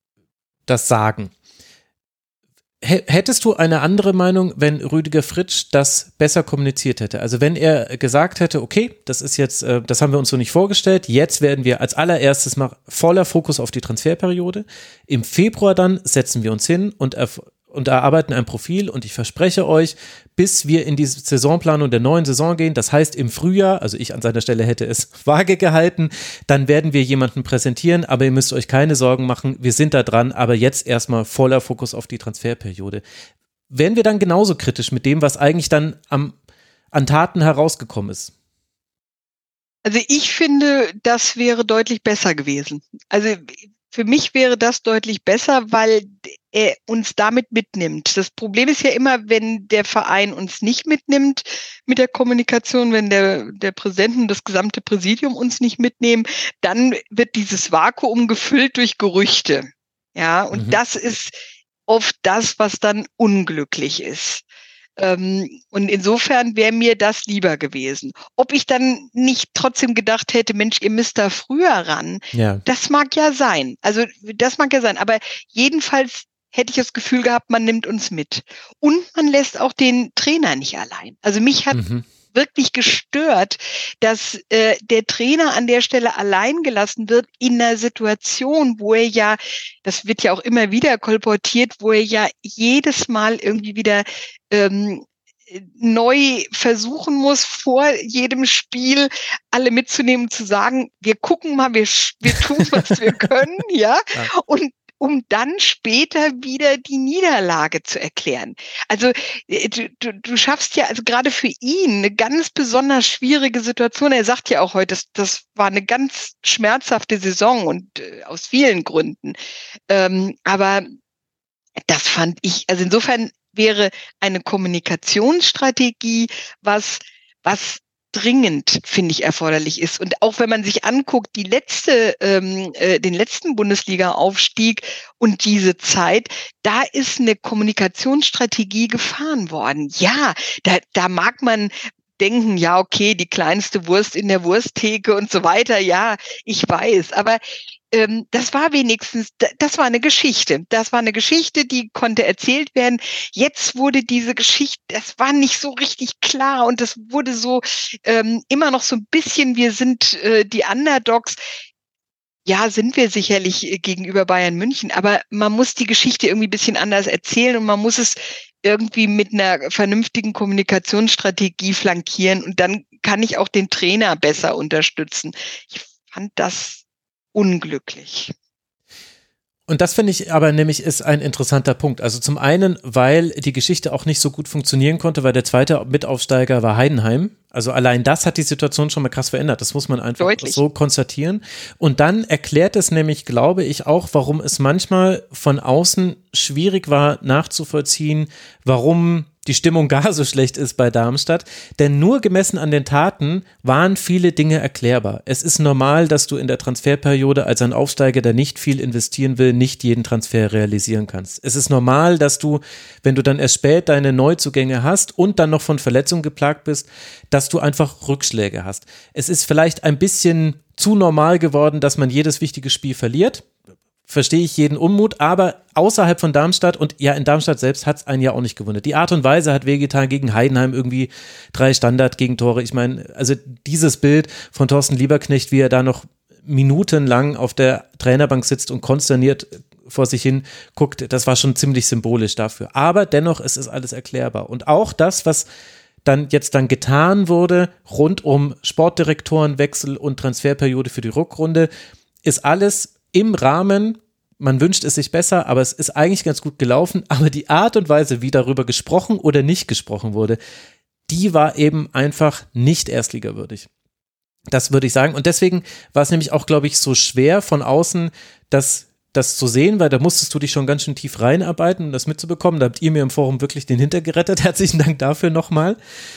Sagen? Hättest du eine andere Meinung, wenn Rüdiger Fritsch das besser kommuniziert hätte? Also wenn er gesagt hätte, okay, das ist jetzt, das haben wir uns so nicht vorgestellt, jetzt werden wir als allererstes mal voller Fokus auf die Transferperiode. Im Februar dann setzen wir uns hin und erarbeiten ein Profil und ich verspreche euch, bis wir in die Saisonplanung der neuen Saison gehen, das heißt im Frühjahr, also ich an seiner Stelle hätte es vage gehalten, dann werden wir jemanden präsentieren, aber ihr müsst euch keine Sorgen machen, wir sind da dran, aber jetzt erstmal voller Fokus auf die Transferperiode. Wären wir dann genauso kritisch mit dem, was eigentlich dann an Taten herausgekommen ist? Also ich finde, das wäre deutlich besser gewesen. Also für mich wäre das deutlich besser, weil er uns damit mitnimmt. Das Problem ist ja immer, wenn der Verein uns nicht mitnimmt mit der Kommunikation, wenn der Präsident und das gesamte Präsidium uns nicht mitnehmen, dann wird dieses Vakuum gefüllt durch Gerüchte. Ja, und das ist oft das, was dann unglücklich ist. Und insofern wäre mir das lieber gewesen. Ob ich dann nicht trotzdem gedacht hätte, Mensch, ihr müsst da früher ran, das mag ja sein. Also das mag ja sein. Aber jedenfalls hätte ich das Gefühl gehabt, man nimmt uns mit. Und man lässt auch den Trainer nicht allein. Also mich hat wirklich gestört, dass der Trainer an der Stelle allein gelassen wird in einer Situation, wo er ja, das wird ja auch immer wieder kolportiert, wo er ja jedes Mal irgendwie wieder neu versuchen muss, vor jedem Spiel alle mitzunehmen, zu sagen, wir gucken mal, wir tun, was wir können, ja, und um dann später wieder die Niederlage zu erklären. Also du schaffst ja, also gerade für ihn eine ganz besonders schwierige Situation. Er sagt ja auch heute, das war eine ganz schmerzhafte Saison und aus vielen Gründen. Aber das fand ich, also insofern wäre eine Kommunikationsstrategie, was dringend, finde ich, erforderlich ist. Und auch wenn man sich anguckt, den letzten Bundesliga-Aufstieg und diese Zeit, da ist eine Kommunikationsstrategie gefahren worden. Ja, da mag man denken, ja, okay, die kleinste Wurst in der Wursttheke und so weiter. Ja, ich weiß, aber das war wenigstens, das war eine Geschichte. Das war eine Geschichte, die konnte erzählt werden. Jetzt wurde diese Geschichte, das war nicht so richtig klar und das wurde so immer noch so ein bisschen, wir sind die Underdogs. Ja, sind wir sicherlich gegenüber Bayern München, aber man muss die Geschichte irgendwie ein bisschen anders erzählen und man muss es irgendwie mit einer vernünftigen Kommunikationsstrategie flankieren und dann kann ich auch den Trainer besser unterstützen. Ich fand das unglücklich. Und das finde ich aber nämlich ist ein interessanter Punkt. Also zum einen, weil die Geschichte auch nicht so gut funktionieren konnte, weil der zweite Mitaufsteiger war Heidenheim. Also allein das hat die Situation schon mal krass verändert. Das muss man einfach so konstatieren. Und dann erklärt es nämlich, glaube ich, auch, warum es manchmal von außen schwierig war nachzuvollziehen, warum die Stimmung gar so schlecht ist bei Darmstadt, denn nur gemessen an den Taten waren viele Dinge erklärbar. Es ist normal, dass du in der Transferperiode als ein Aufsteiger, der nicht viel investieren will, nicht jeden Transfer realisieren kannst. Es ist normal, dass du, wenn du dann erst spät deine Neuzugänge hast und dann noch von Verletzungen geplagt bist, dass du einfach Rückschläge hast. Es ist vielleicht ein bisschen zu normal geworden, dass man jedes wichtige Spiel verliert. Verstehe ich jeden Unmut, aber außerhalb von Darmstadt und ja in Darmstadt selbst hat es einen ja auch nicht gewundert. Die Art und Weise hat wehgetan gegen Heidenheim, irgendwie 3 Standard-Gegentore. Ich meine, also dieses Bild von Thorsten Lieberknecht, wie er da noch minutenlang auf der Trainerbank sitzt und konsterniert vor sich hin guckt, das war schon ziemlich symbolisch dafür. Aber dennoch ist es alles erklärbar. Und auch das, was dann getan wurde, rund um Sportdirektorenwechsel und Transferperiode für die Rückrunde, ist alles im Rahmen. Man wünscht es sich besser, aber es ist eigentlich ganz gut gelaufen. Aber die Art und Weise, wie darüber gesprochen oder nicht gesprochen wurde, die war eben einfach nicht erstligawürdig. Das würde ich sagen. Und deswegen war es nämlich auch, glaube ich, so schwer von außen, das zu sehen, weil da musstest du dich schon ganz schön tief reinarbeiten, um das mitzubekommen. Da habt ihr mir im Forum wirklich den Hintern gerettet. Herzlichen Dank dafür nochmal.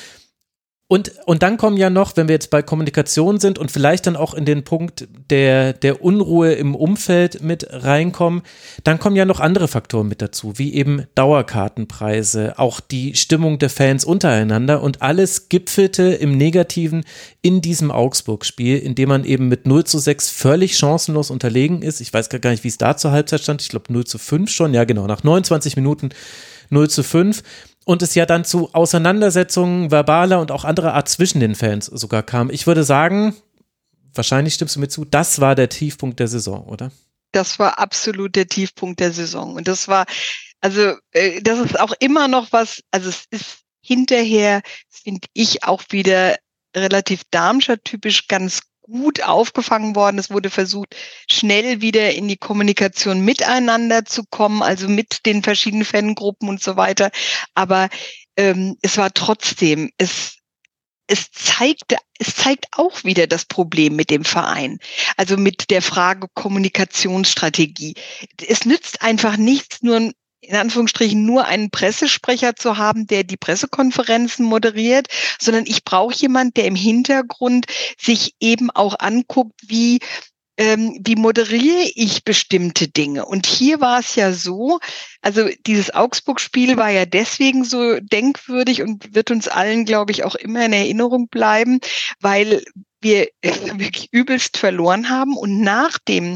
Und dann kommen ja noch, wenn wir jetzt bei Kommunikation sind und vielleicht dann auch in den Punkt der Unruhe im Umfeld mit reinkommen, dann kommen ja noch andere Faktoren mit dazu, wie eben Dauerkartenpreise, auch die Stimmung der Fans untereinander und alles gipfelte im Negativen in diesem Augsburg-Spiel, in dem man eben mit 0:6 völlig chancenlos unterlegen ist. Ich weiß gar nicht, wie es da zur Halbzeit stand. Ich glaube 0:5 schon. Ja, genau. Nach 29 Minuten 0:5. Und es ja dann zu Auseinandersetzungen verbaler und auch anderer Art zwischen den Fans sogar kam. Ich würde sagen, wahrscheinlich stimmst du mir zu, das war der Tiefpunkt der Saison, oder? Das war absolut der Tiefpunkt der Saison. Und das war, also das ist auch immer noch was, also es ist hinterher, finde ich, auch wieder relativ Darmstadt-typisch ganz gut aufgefangen worden. Es wurde versucht, schnell wieder in die Kommunikation miteinander zu kommen, also mit den verschiedenen Fangruppen und so weiter. Aber es war trotzdem, es zeigt auch wieder das Problem mit dem Verein. Also mit der Frage Kommunikationsstrategie. Es nützt einfach nichts, nur in Anführungsstrichen nur einen Pressesprecher zu haben, der die Pressekonferenzen moderiert, sondern ich brauche jemanden, der im Hintergrund sich eben auch anguckt, wie moderiere ich bestimmte Dinge. Und hier war es ja so, also dieses Augsburg-Spiel war ja deswegen so denkwürdig und wird uns allen, glaube ich, auch immer in Erinnerung bleiben, weil wir wirklich übelst verloren haben und nach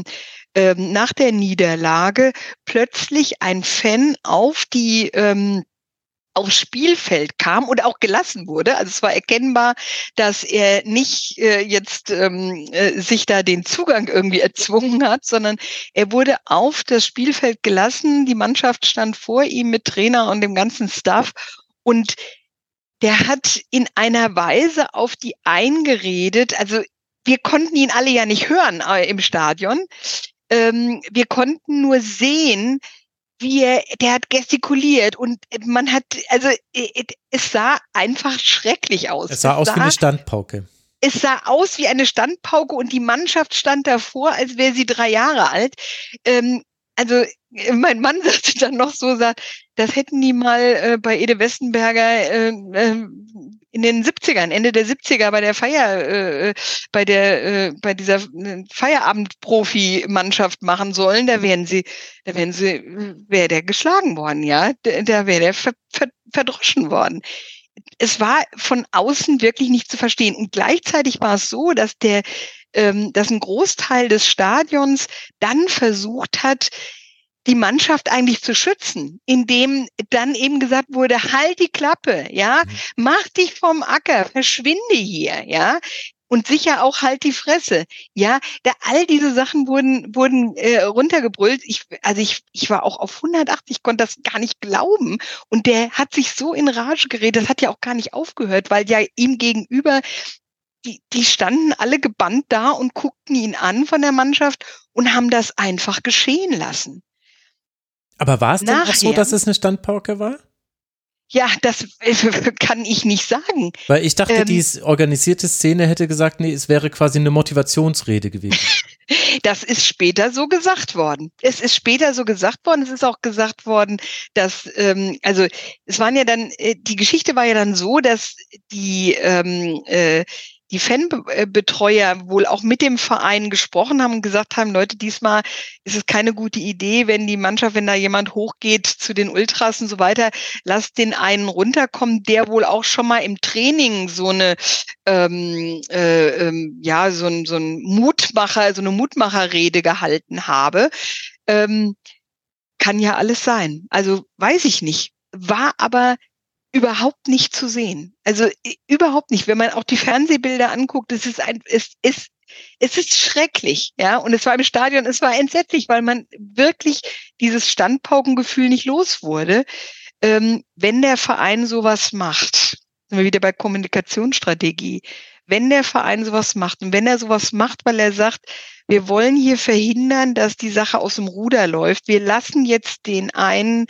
der Niederlage plötzlich ein Fan aufs Spielfeld kam und auch gelassen wurde. Also es war erkennbar, dass er nicht sich da den Zugang irgendwie erzwungen hat, sondern er wurde auf das Spielfeld gelassen. Die Mannschaft stand vor ihm mit Trainer und dem ganzen Staff und der hat in einer Weise auf die eingeredet. Also wir konnten ihn alle ja nicht hören im Stadion. Wir konnten nur sehen, der hat gestikuliert und man hat, also es sah einfach schrecklich aus. Es sah aus wie eine Standpauke. Es sah aus wie eine Standpauke und die Mannschaft stand davor, als wäre sie 3 Jahre alt. Also mein Mann sagte dann noch so, das hätten die mal bei Ede Westenberger in den 70ern, Ende der 70er bei dieser Feierabend-Profi-Mannschaft machen sollen, wäre der geschlagen worden, ja, da wäre der verdroschen worden. Es war von außen wirklich nicht zu verstehen und gleichzeitig war es so, dass dass ein Großteil des Stadions dann versucht hat, die Mannschaft eigentlich zu schützen, indem dann eben gesagt wurde, halt die Klappe, ja, mach dich vom Acker, verschwinde hier, ja, und sicher auch halt die Fresse, ja, all diese Sachen wurden runtergebrüllt. Ich war auch auf 180, konnte das gar nicht glauben und der hat sich so in Rage geredet, das hat ja auch gar nicht aufgehört, weil ja ihm gegenüber die standen alle gebannt da und guckten ihn an von der Mannschaft und haben das einfach geschehen lassen. Aber war es denn auch so, dass es eine Standpauke war? Ja, das kann ich nicht sagen. Weil ich dachte, die organisierte Szene hätte gesagt, nee, es wäre quasi eine Motivationsrede gewesen. Das ist später so gesagt worden. Es ist auch gesagt worden, dass, es waren ja dann, die Geschichte war ja dann so, dass die Fanbetreuer wohl auch mit dem Verein gesprochen haben und gesagt haben, Leute, diesmal ist es keine gute Idee, wenn da jemand hochgeht zu den Ultras und so weiter, lasst den einen runterkommen, der wohl auch schon mal im Training so eine Mutmacherrede gehalten habe. Kann ja alles sein. Also weiß ich nicht. War aber überhaupt nicht zu sehen. Also überhaupt nicht. Wenn man auch die Fernsehbilder anguckt, es ist es ist schrecklich, ja. Und es war im Stadion, es war entsetzlich, weil man wirklich dieses Standpaukengefühl nicht los wurde. Wenn der Verein sowas macht, sind wir wieder bei Kommunikationsstrategie, wenn der Verein sowas macht und wenn er sowas macht, weil er sagt, wir wollen hier verhindern, dass die Sache aus dem Ruder läuft, wir lassen jetzt den einen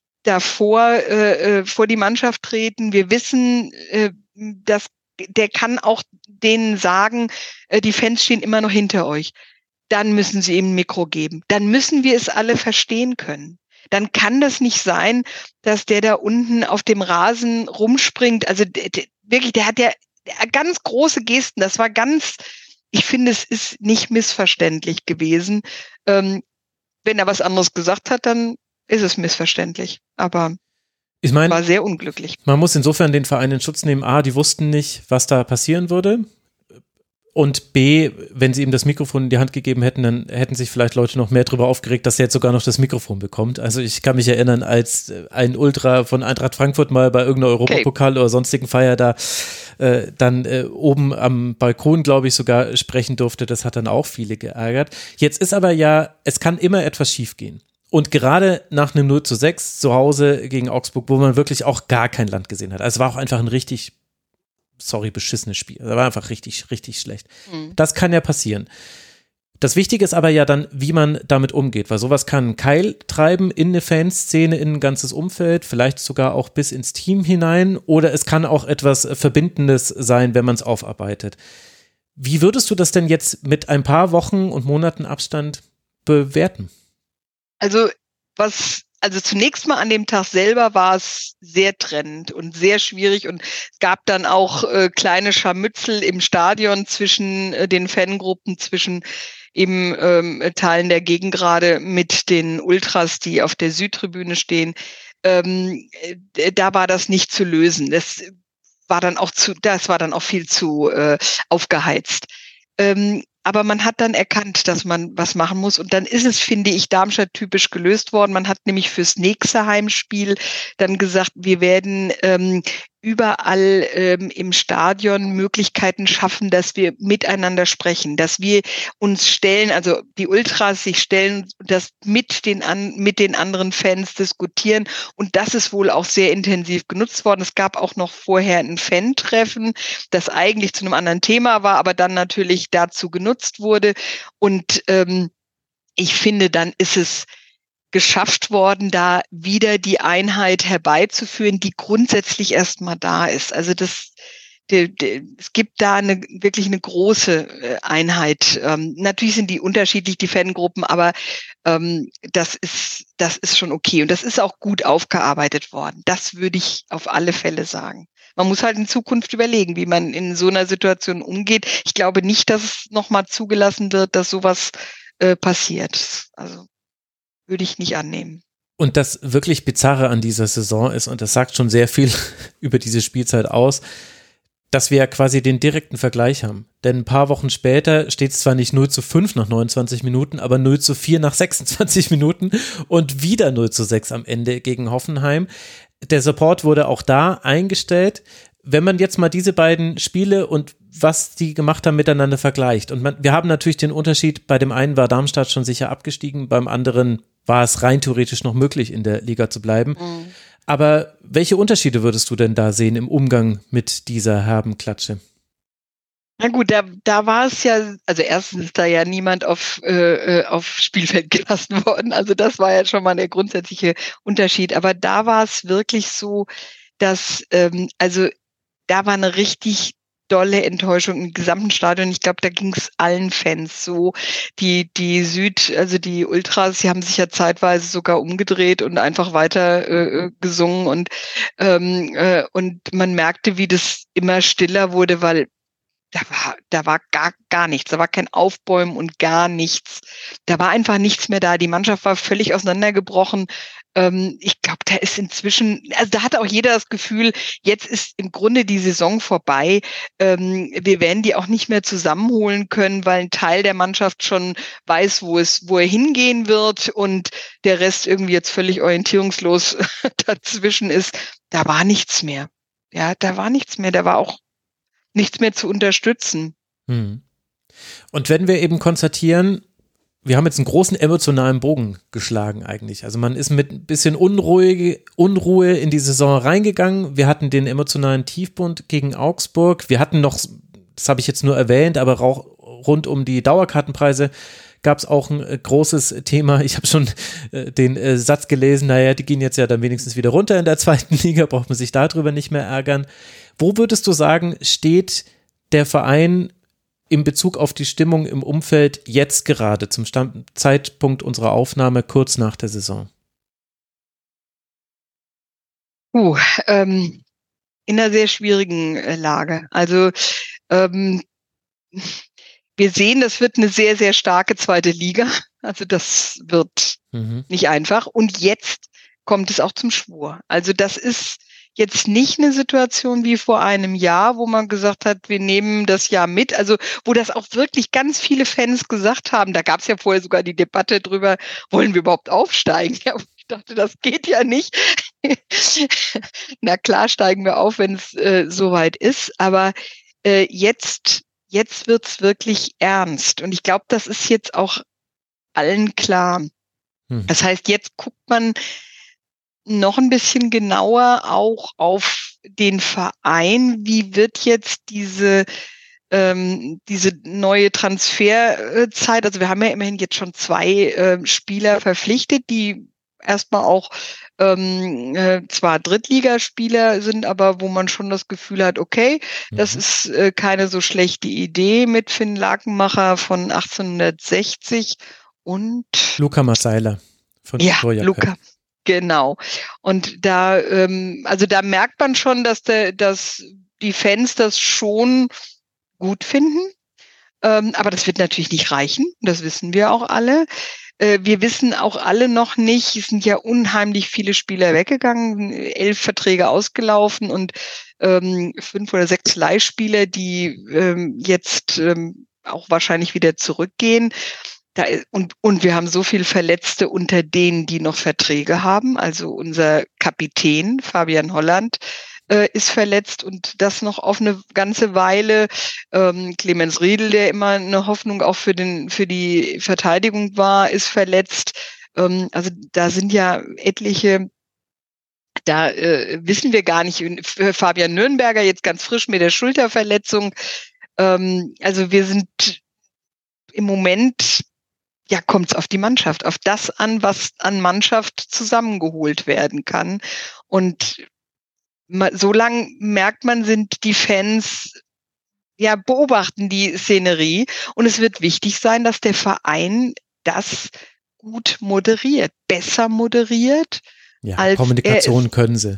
davor vor die Mannschaft treten, wir wissen, dass der kann auch denen sagen, die Fans stehen immer noch hinter euch. Dann müssen sie ihm ein Mikro geben. Dann müssen wir es alle verstehen können. Dann kann das nicht sein, dass der da unten auf dem Rasen rumspringt. Also wirklich, der hat ja ganz große Gesten. Das war ich finde, es ist nicht missverständlich gewesen. Wenn er was anderes gesagt hat, dann ist es missverständlich. Aber ich meine, war sehr unglücklich. Man muss insofern den Verein in Schutz nehmen. A, die wussten nicht, was da passieren würde. Und B, wenn sie ihm das Mikrofon in die Hand gegeben hätten, dann hätten sich vielleicht Leute noch mehr darüber aufgeregt, dass er jetzt sogar noch das Mikrofon bekommt. Also ich kann mich erinnern, als ein Ultra von Eintracht Frankfurt mal bei irgendeiner Europapokal oder sonstigen Feier da dann oben am Balkon, glaube ich, sogar sprechen durfte. Das hat dann auch viele geärgert. Jetzt ist aber ja, es kann immer etwas schiefgehen. Und gerade nach einem 0:6 zu Hause gegen Augsburg, wo man wirklich auch gar kein Land gesehen hat. Also war auch einfach ein richtig, beschissenes Spiel. Das war einfach richtig, richtig schlecht. Das kann ja passieren. Das Wichtige ist aber ja dann, wie man damit umgeht, weil sowas kann einen Keil treiben in eine Fanszene, in ein ganzes Umfeld, vielleicht sogar auch bis ins Team hinein, oder es kann auch etwas Verbindendes sein, wenn man es aufarbeitet. Wie würdest du das denn jetzt mit ein paar Wochen und Monaten Abstand bewerten? Also zunächst mal an dem Tag selber war es sehr trennend und sehr schwierig und es gab dann auch kleine Scharmützel im Stadion zwischen den Fangruppen, zwischen eben Teilen der Gegengrade mit den Ultras, die auf der Südtribüne stehen. Da war das nicht zu lösen. Das war dann auch viel zu aufgeheizt. Aber man hat dann erkannt, dass man was machen muss. Und dann ist es, finde ich, Darmstadt typisch gelöst worden. Man hat nämlich fürs nächste Heimspiel dann gesagt, wir werden überall im Stadion Möglichkeiten schaffen, dass wir miteinander sprechen, dass wir uns stellen, also die Ultras sich stellen, das mit den anderen Fans diskutieren. Und das ist wohl auch sehr intensiv genutzt worden. Es gab auch noch vorher ein Fan-Treffen, das eigentlich zu einem anderen Thema war, aber dann natürlich dazu genutzt wurde. Und ich finde, dann ist es geschafft worden, da wieder die Einheit herbeizuführen, die grundsätzlich erstmal da ist. Also es gibt da wirklich eine große Einheit. Natürlich sind die unterschiedlich, die Fangruppen, aber das ist schon okay. Und das ist auch gut aufgearbeitet worden. Das würde ich auf alle Fälle sagen. Man muss halt in Zukunft überlegen, wie man in so einer Situation umgeht. Ich glaube nicht, dass es nochmal zugelassen wird, dass sowas passiert. Also würde ich nicht annehmen. Und das wirklich Bizarre an dieser Saison ist, und das sagt schon sehr viel über diese Spielzeit aus, dass wir ja quasi den direkten Vergleich haben. Denn ein paar Wochen später steht es zwar nicht 0:5 nach 29 Minuten, aber 0:4 nach 26 Minuten und wieder 0:6 am Ende gegen Hoffenheim. Der Support wurde auch da eingestellt. Wenn man jetzt mal diese beiden Spiele und was die gemacht haben miteinander vergleicht, und wir haben natürlich den Unterschied, bei dem einen war Darmstadt schon sicher abgestiegen, beim anderen war es rein theoretisch noch möglich, in der Liga zu bleiben. Aber welche Unterschiede würdest du denn da sehen im Umgang mit dieser herben Klatsche? Na gut, da war es ja, also erstens ist da ja niemand auf Spielfeld gelassen worden. Also das war ja schon mal der grundsätzliche Unterschied. Aber da war es wirklich so, dass, also da war eine richtig dolle Enttäuschung im gesamten Stadion. Ich glaube, da ging es allen Fans so. Die also die Ultras, die haben sich ja zeitweise sogar umgedreht und einfach weiter gesungen und man merkte, wie das immer stiller wurde, weil da war gar nichts. Da war kein Aufbäumen und gar nichts. Da war einfach nichts mehr da. Die Mannschaft war völlig auseinandergebrochen. Ich glaube, da ist inzwischen, also da hat auch jeder das Gefühl, jetzt ist im Grunde die Saison vorbei. Wir werden die auch nicht mehr zusammenholen können, weil ein Teil der Mannschaft schon weiß, wo er hingehen wird und der Rest irgendwie jetzt völlig orientierungslos dazwischen ist. Da war nichts mehr. Ja, da war nichts mehr. Da war auch nichts mehr zu unterstützen. Und wenn wir eben konstatieren, wir haben jetzt einen großen emotionalen Bogen geschlagen eigentlich. Also man ist mit ein bisschen Unruhe in die Saison reingegangen. Wir hatten den emotionalen Tiefpunkt gegen Augsburg. Wir hatten noch, das habe ich jetzt nur erwähnt, aber auch rund um die Dauerkartenpreise gab es auch ein großes Thema. Ich habe schon den Satz gelesen, naja, die gehen jetzt ja dann wenigstens wieder runter in der 2. Liga, braucht man sich darüber nicht mehr ärgern. Wo würdest du sagen, steht der Verein in Bezug auf die Stimmung im Umfeld jetzt gerade zum Zeitpunkt unserer Aufnahme kurz nach der Saison? In einer sehr schwierigen Lage. Also wir sehen, das wird eine sehr, sehr starke 2. Liga. Also das wird nicht einfach. Und jetzt kommt es auch zum Schwur. Also das ist jetzt nicht eine Situation wie vor einem Jahr, wo man gesagt hat, wir nehmen das Jahr mit. Also wo das auch wirklich ganz viele Fans gesagt haben. Da gab es ja vorher sogar die Debatte drüber, wollen wir überhaupt aufsteigen? Ja, ich dachte, das geht ja nicht. Na klar, steigen wir auf, wenn es soweit ist. Aber jetzt wird's wirklich ernst. Und ich glaube, das ist jetzt auch allen klar. Das heißt, jetzt guckt man noch ein bisschen genauer auch auf den Verein. Wie wird jetzt diese neue Transferzeit, also wir haben ja immerhin jetzt schon 2 Spieler verpflichtet, die erstmal auch zwar Drittligaspieler sind, aber wo man schon das Gefühl hat, okay, das ist keine so schlechte Idee mit Finn Lakenmacher von 1860 und Luca Marseiler von Torjapel. Luca. Genau. Und da, also da merkt man schon, dass die Fans das schon gut finden. Aber das wird natürlich nicht reichen. Das wissen wir auch alle. Wir wissen auch alle noch nicht, es sind ja unheimlich viele Spieler weggegangen, 11 Verträge ausgelaufen und 5 oder 6 Leihspieler, die jetzt auch wahrscheinlich wieder zurückgehen. Und wir haben so viele Verletzte unter denen, die noch Verträge haben. Also unser Kapitän, Fabian Holland, ist verletzt und das noch auf eine ganze Weile. Clemens Riedel, der immer eine Hoffnung auch für die Verteidigung war, ist verletzt. Also da sind ja etliche, da wissen wir gar nicht. Fabian Nürnberger jetzt ganz frisch mit der Schulterverletzung. Also wir sind im Moment, ja, kommt es auf die Mannschaft, auf das an, was an Mannschaft zusammengeholt werden kann. Und so lang merkt man, sind die Fans, ja, beobachten die Szenerie. Und es wird wichtig sein, dass der Verein das gut moderiert, besser moderiert. Ja, als Kommunikation können sie.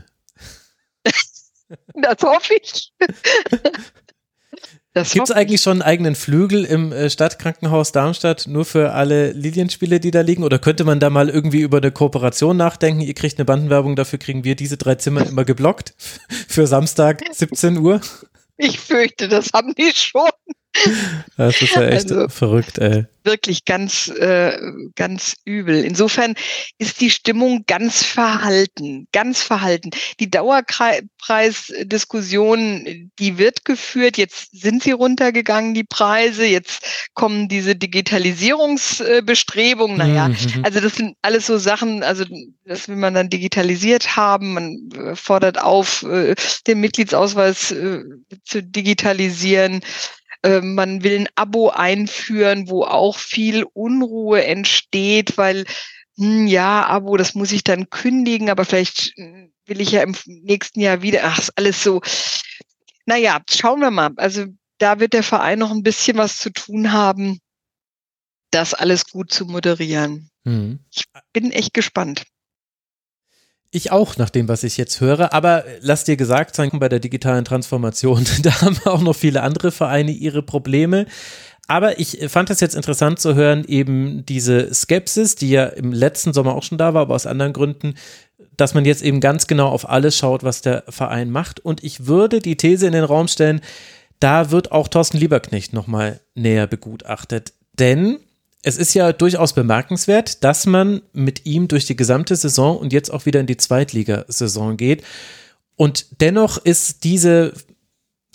Das hoffe ich. Gibt es eigentlich schon einen eigenen Flügel im Stadtkrankenhaus Darmstadt nur für alle Lilienspiele, die da liegen? Oder könnte man da mal irgendwie über eine Kooperation nachdenken? Ihr kriegt eine Bandenwerbung, dafür kriegen wir diese 3 Zimmer immer geblockt für Samstag 17 Uhr. Ich fürchte, das haben die schon. Das ist ja echt verrückt, ey. Wirklich ganz übel. Insofern ist die Stimmung ganz verhalten, ganz verhalten. Die Dauerpreisdiskussion, die wird geführt. Jetzt sind sie runtergegangen, die Preise. Jetzt kommen diese Digitalisierungsbestrebungen. Naja, also das sind alles so Sachen, also das will man dann digitalisiert haben. Man fordert auf, den Mitgliedsausweis zu digitalisieren. Man will ein Abo einführen, wo auch viel Unruhe entsteht, weil, Abo, das muss ich dann kündigen, aber vielleicht will ich ja im nächsten Jahr wieder, ist alles so. Naja, schauen wir mal. Also da wird der Verein noch ein bisschen was zu tun haben, das alles gut zu moderieren. Ich bin echt gespannt. Ich auch, nach dem, was ich jetzt höre, aber lass dir gesagt sein, bei der digitalen Transformation, da haben auch noch viele andere Vereine ihre Probleme, aber ich fand es jetzt interessant zu hören, eben diese Skepsis, die ja im letzten Sommer auch schon da war, aber aus anderen Gründen, dass man jetzt eben ganz genau auf alles schaut, was der Verein macht, und ich würde die These in den Raum stellen, da wird auch Thorsten Lieberknecht nochmal näher begutachtet, denn es ist ja durchaus bemerkenswert, dass man mit ihm durch die gesamte Saison und jetzt auch wieder in die Zweitligasaison geht. Und dennoch ist diese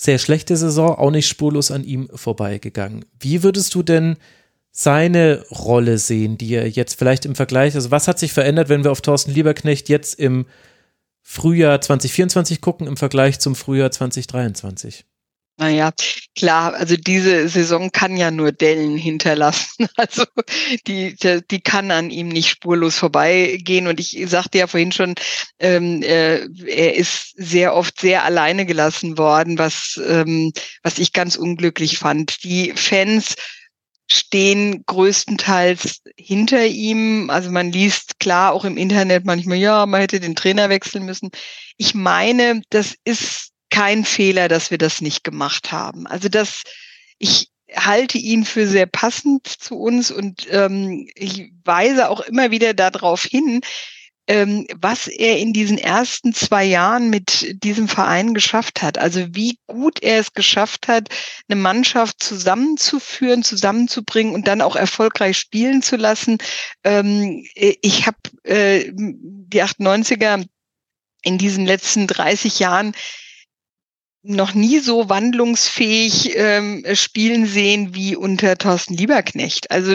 sehr schlechte Saison, auch nicht spurlos an ihm vorbeigegangen. Wie würdest du denn seine Rolle sehen, die er jetzt vielleicht im Vergleich, also was hat sich verändert, wenn wir auf Thorsten Lieberknecht jetzt im Frühjahr 2024 gucken im Vergleich zum Frühjahr 2023? Naja, klar, also diese Saison kann ja nur Dellen hinterlassen. Also die kann an ihm nicht spurlos vorbeigehen. Und ich sagte ja vorhin schon, er ist sehr oft sehr alleine gelassen worden, was ich ganz unglücklich fand. Die Fans stehen größtenteils hinter ihm. Also man liest klar auch im Internet manchmal, ja, man hätte den Trainer wechseln müssen. Ich meine, das ist kein Fehler, dass wir das nicht gemacht haben. Also ich halte ihn für sehr passend zu uns und ich weise auch immer wieder darauf hin, was er in diesen ersten 2 Jahren mit diesem Verein geschafft hat. Also wie gut er es geschafft hat, eine Mannschaft zusammenzuführen, zusammenzubringen und dann auch erfolgreich spielen zu lassen. Ich habe die 98er in diesen letzten 30 Jahren noch nie so wandlungsfähig spielen sehen wie unter Thorsten Lieberknecht. Also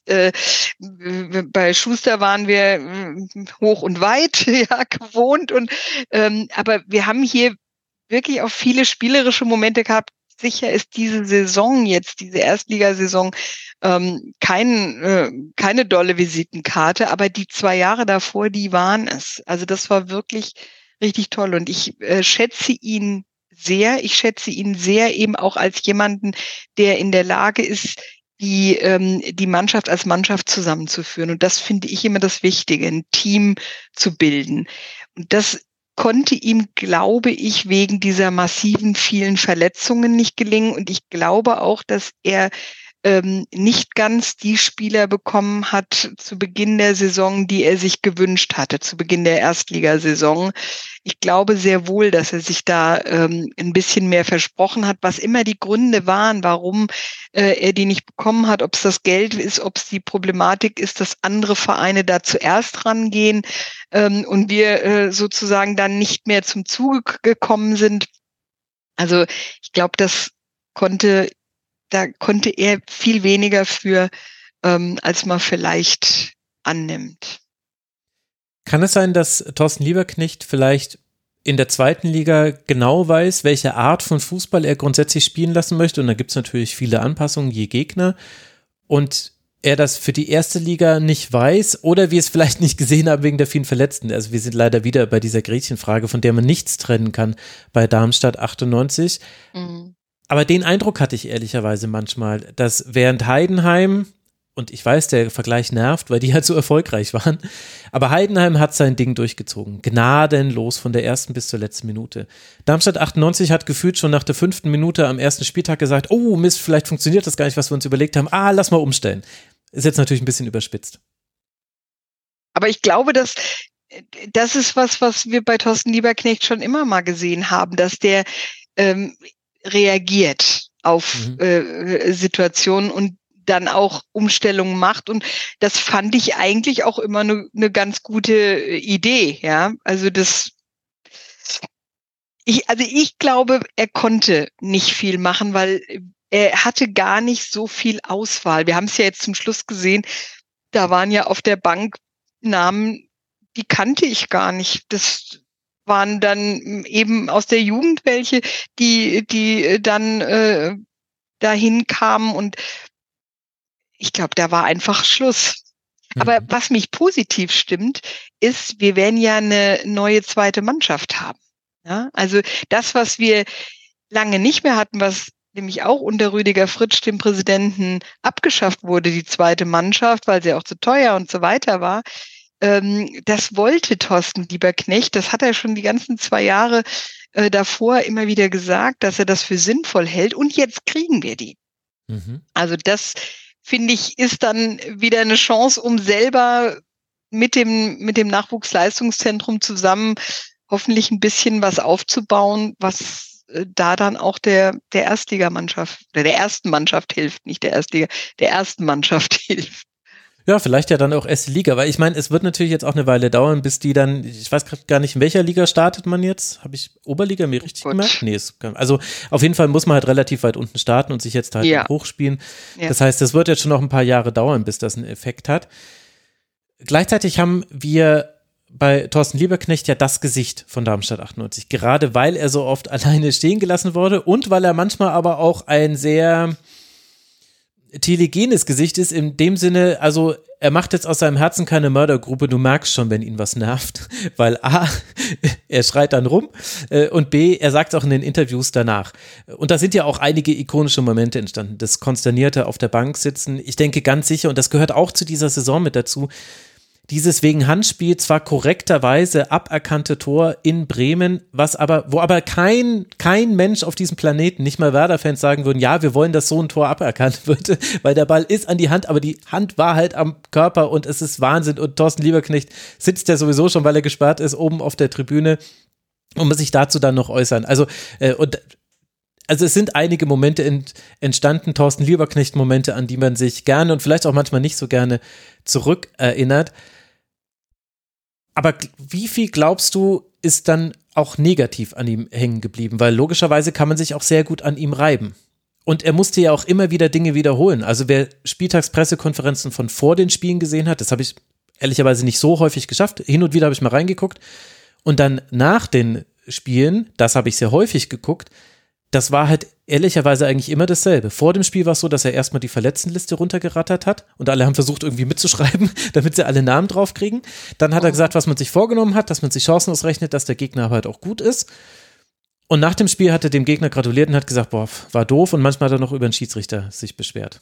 bei Schuster waren wir hoch und weit ja gewohnt und aber wir haben hier wirklich auch viele spielerische Momente gehabt. Sicher ist diese Saison jetzt, diese Erstligasaison, keine dolle Visitenkarte, aber die 2 Jahre davor, die waren es. Also das war wirklich richtig toll und ich schätze ihn sehr. Ich schätze ihn sehr eben auch als jemanden, der in der Lage ist, die Mannschaft als Mannschaft zusammenzuführen. Und das finde ich immer das Wichtige, ein Team zu bilden. Und das konnte ihm, glaube ich, wegen dieser massiven vielen Verletzungen nicht gelingen. Und ich glaube auch, dass er nicht ganz die Spieler bekommen hat zu Beginn der Saison, die er sich gewünscht hatte, zu Beginn der Erstligasaison. Ich glaube sehr wohl, dass er sich da ein bisschen mehr versprochen hat, was immer die Gründe waren, warum er die nicht bekommen hat, ob es das Geld ist, ob es die Problematik ist, dass andere Vereine da zuerst rangehen und wir sozusagen dann nicht mehr zum Zuge gekommen sind. Also ich glaube, da konnte er viel weniger für, als man vielleicht annimmt. Kann es sein, dass Thorsten Lieberknecht vielleicht in der 2. Liga genau weiß, welche Art von Fußball er grundsätzlich spielen lassen möchte? Und da gibt es natürlich viele Anpassungen je Gegner. Und er das für die 1. Liga nicht weiß oder wir es vielleicht nicht gesehen haben wegen der vielen Verletzten. Also wir sind leider wieder bei dieser Gretchenfrage, von der man nichts trennen kann bei Darmstadt 98. Mhm. Aber den Eindruck hatte ich ehrlicherweise manchmal, dass während Heidenheim, und ich weiß, der Vergleich nervt, weil die halt so erfolgreich waren, aber Heidenheim hat sein Ding durchgezogen, gnadenlos von der ersten bis zur letzten Minute. Darmstadt 98 hat gefühlt schon nach der 5. Minute am ersten Spieltag gesagt, oh Mist, vielleicht funktioniert das gar nicht, was wir uns überlegt haben, lass mal umstellen. Ist jetzt natürlich ein bisschen überspitzt. Aber ich glaube, das ist was wir bei Thorsten Lieberknecht schon immer mal gesehen haben, dass der reagiert auf Situationen und dann auch Umstellungen macht. Und das fand ich eigentlich auch immer eine ganz gute Idee. Ja, also ich glaube, er konnte nicht viel machen, weil er hatte gar nicht so viel Auswahl. Wir haben es ja jetzt zum Schluss gesehen, da waren ja auf der Bank Namen, die kannte ich gar nicht. Das waren dann eben aus der Jugend welche, die dann dahin kamen und ich glaube, da war einfach Schluss. Aber was mich positiv stimmt, ist, wir werden ja eine neue 2. Mannschaft haben. Ja? Also das, was wir lange nicht mehr hatten, was nämlich auch unter Rüdiger Fritsch, dem Präsidenten, abgeschafft wurde, die 2. Mannschaft, weil sie auch zu teuer und so weiter war. Das wollte Thorsten Lieberknecht, das hat er schon die ganzen 2 Jahre davor immer wieder gesagt, dass er das für sinnvoll hält und jetzt kriegen wir die. Also das, finde ich, ist dann wieder eine Chance, um selber mit dem Nachwuchsleistungszentrum zusammen hoffentlich ein bisschen was aufzubauen, was da dann auch der Erstligamannschaft oder der ersten Mannschaft hilft, nicht der Erstliga, der ersten Mannschaft hilft. Ja, vielleicht ja dann auch erste Liga, weil ich meine, es wird natürlich jetzt auch eine Weile dauern, bis die dann, ich weiß gar nicht, in welcher Liga startet man jetzt? Habe ich Oberliga mir richtig gemerkt? Nee, also auf jeden Fall muss man halt relativ weit unten starten und sich jetzt halt hochspielen. Ja. Das heißt, das wird jetzt schon noch ein paar Jahre dauern, bis das einen Effekt hat. Gleichzeitig haben wir bei Thorsten Lieberknecht ja das Gesicht von Darmstadt 98, gerade weil er so oft alleine stehen gelassen wurde und weil er manchmal aber auch ein sehr telegenes Gesicht ist, in dem Sinne, also er macht jetzt aus seinem Herzen keine Mördergrube, du merkst schon, wenn ihn was nervt, weil A, er schreit dann rum und B, er sagt es auch in den Interviews danach. Und da sind ja auch einige ikonische Momente entstanden, das konsternierte auf der Bank sitzen, ich denke ganz sicher, und das gehört auch zu dieser Saison mit dazu, dieses wegen Handspiel zwar korrekterweise aberkannte Tor in Bremen, wo aber kein Mensch auf diesem Planeten, nicht mal Werder-Fans sagen würden, ja, wir wollen, dass so ein Tor aberkannt wird, weil der Ball ist an die Hand, aber die Hand war halt am Körper und es ist Wahnsinn und Thorsten Lieberknecht sitzt ja sowieso schon, weil er gesperrt ist, oben auf der Tribüne und muss sich dazu dann noch äußern. Also es sind einige Momente entstanden, Thorsten Lieberknecht-Momente, an die man sich gerne und vielleicht auch manchmal nicht so gerne zurückerinnert. Aber wie viel glaubst du, ist dann auch negativ an ihm hängen geblieben? Weil logischerweise kann man sich auch sehr gut an ihm reiben. Und er musste ja auch immer wieder Dinge wiederholen. Also wer Spieltagspressekonferenzen von vor den Spielen gesehen hat, das habe ich ehrlicherweise nicht so häufig geschafft. Hin und wieder habe ich mal reingeguckt. Und dann nach den Spielen, das habe ich sehr häufig geguckt, das war halt ehrlicherweise eigentlich immer dasselbe. Vor dem Spiel war es so, dass er erstmal die Verletztenliste runtergerattert hat und alle haben versucht irgendwie mitzuschreiben, damit sie alle Namen draufkriegen. Dann hat er gesagt, was man sich vorgenommen hat, dass man sich Chancen ausrechnet, dass der Gegner halt auch gut ist. Und nach dem Spiel hat er dem Gegner gratuliert und hat gesagt, boah, war doof, und manchmal hat er noch über den Schiedsrichter sich beschwert.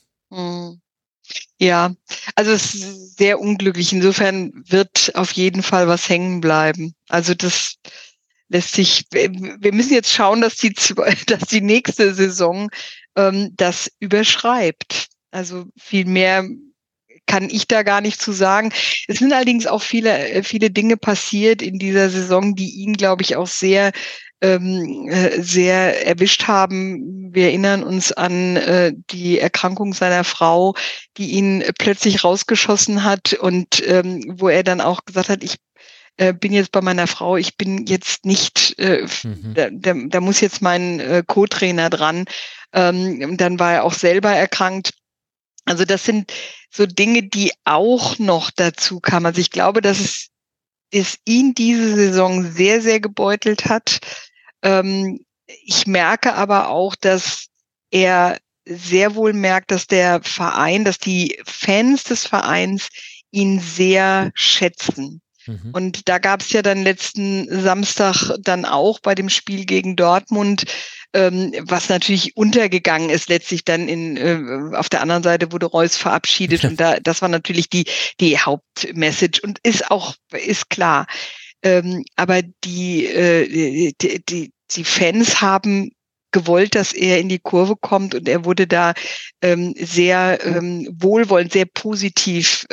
Ja, also es ist sehr unglücklich. Insofern wird auf jeden Fall was hängen bleiben. Also das lässt sich, wir müssen jetzt schauen, dass die nächste Saison das überschreibt. Also viel mehr kann ich da gar nicht zu sagen. Es sind allerdings auch viele Dinge passiert in dieser Saison, die ihn, glaube ich, auch sehr erwischt haben. Wir erinnern uns an die Erkrankung seiner Frau, die ihn plötzlich rausgeschossen hat und wo er dann auch gesagt hat, ich bin jetzt bei meiner Frau, ich bin jetzt nicht, da muss jetzt mein Co-Trainer dran. Dann war er auch selber erkrankt. Also das sind so Dinge, die auch noch dazu kamen. Also ich glaube, dass es ihn diese Saison sehr, sehr gebeutelt hat. Ich merke aber auch, dass er sehr wohl merkt, dass dass die Fans des Vereins ihn sehr schätzen. Und da gab es ja dann letzten Samstag dann auch bei dem Spiel gegen Dortmund, was natürlich untergegangen ist, letztlich dann auf der anderen Seite wurde Reus verabschiedet und das war natürlich die Hauptmessage und ist klar. Aber die Fans haben gewollt, dass er in die Kurve kommt und er wurde da sehr wohlwollend, sehr positiv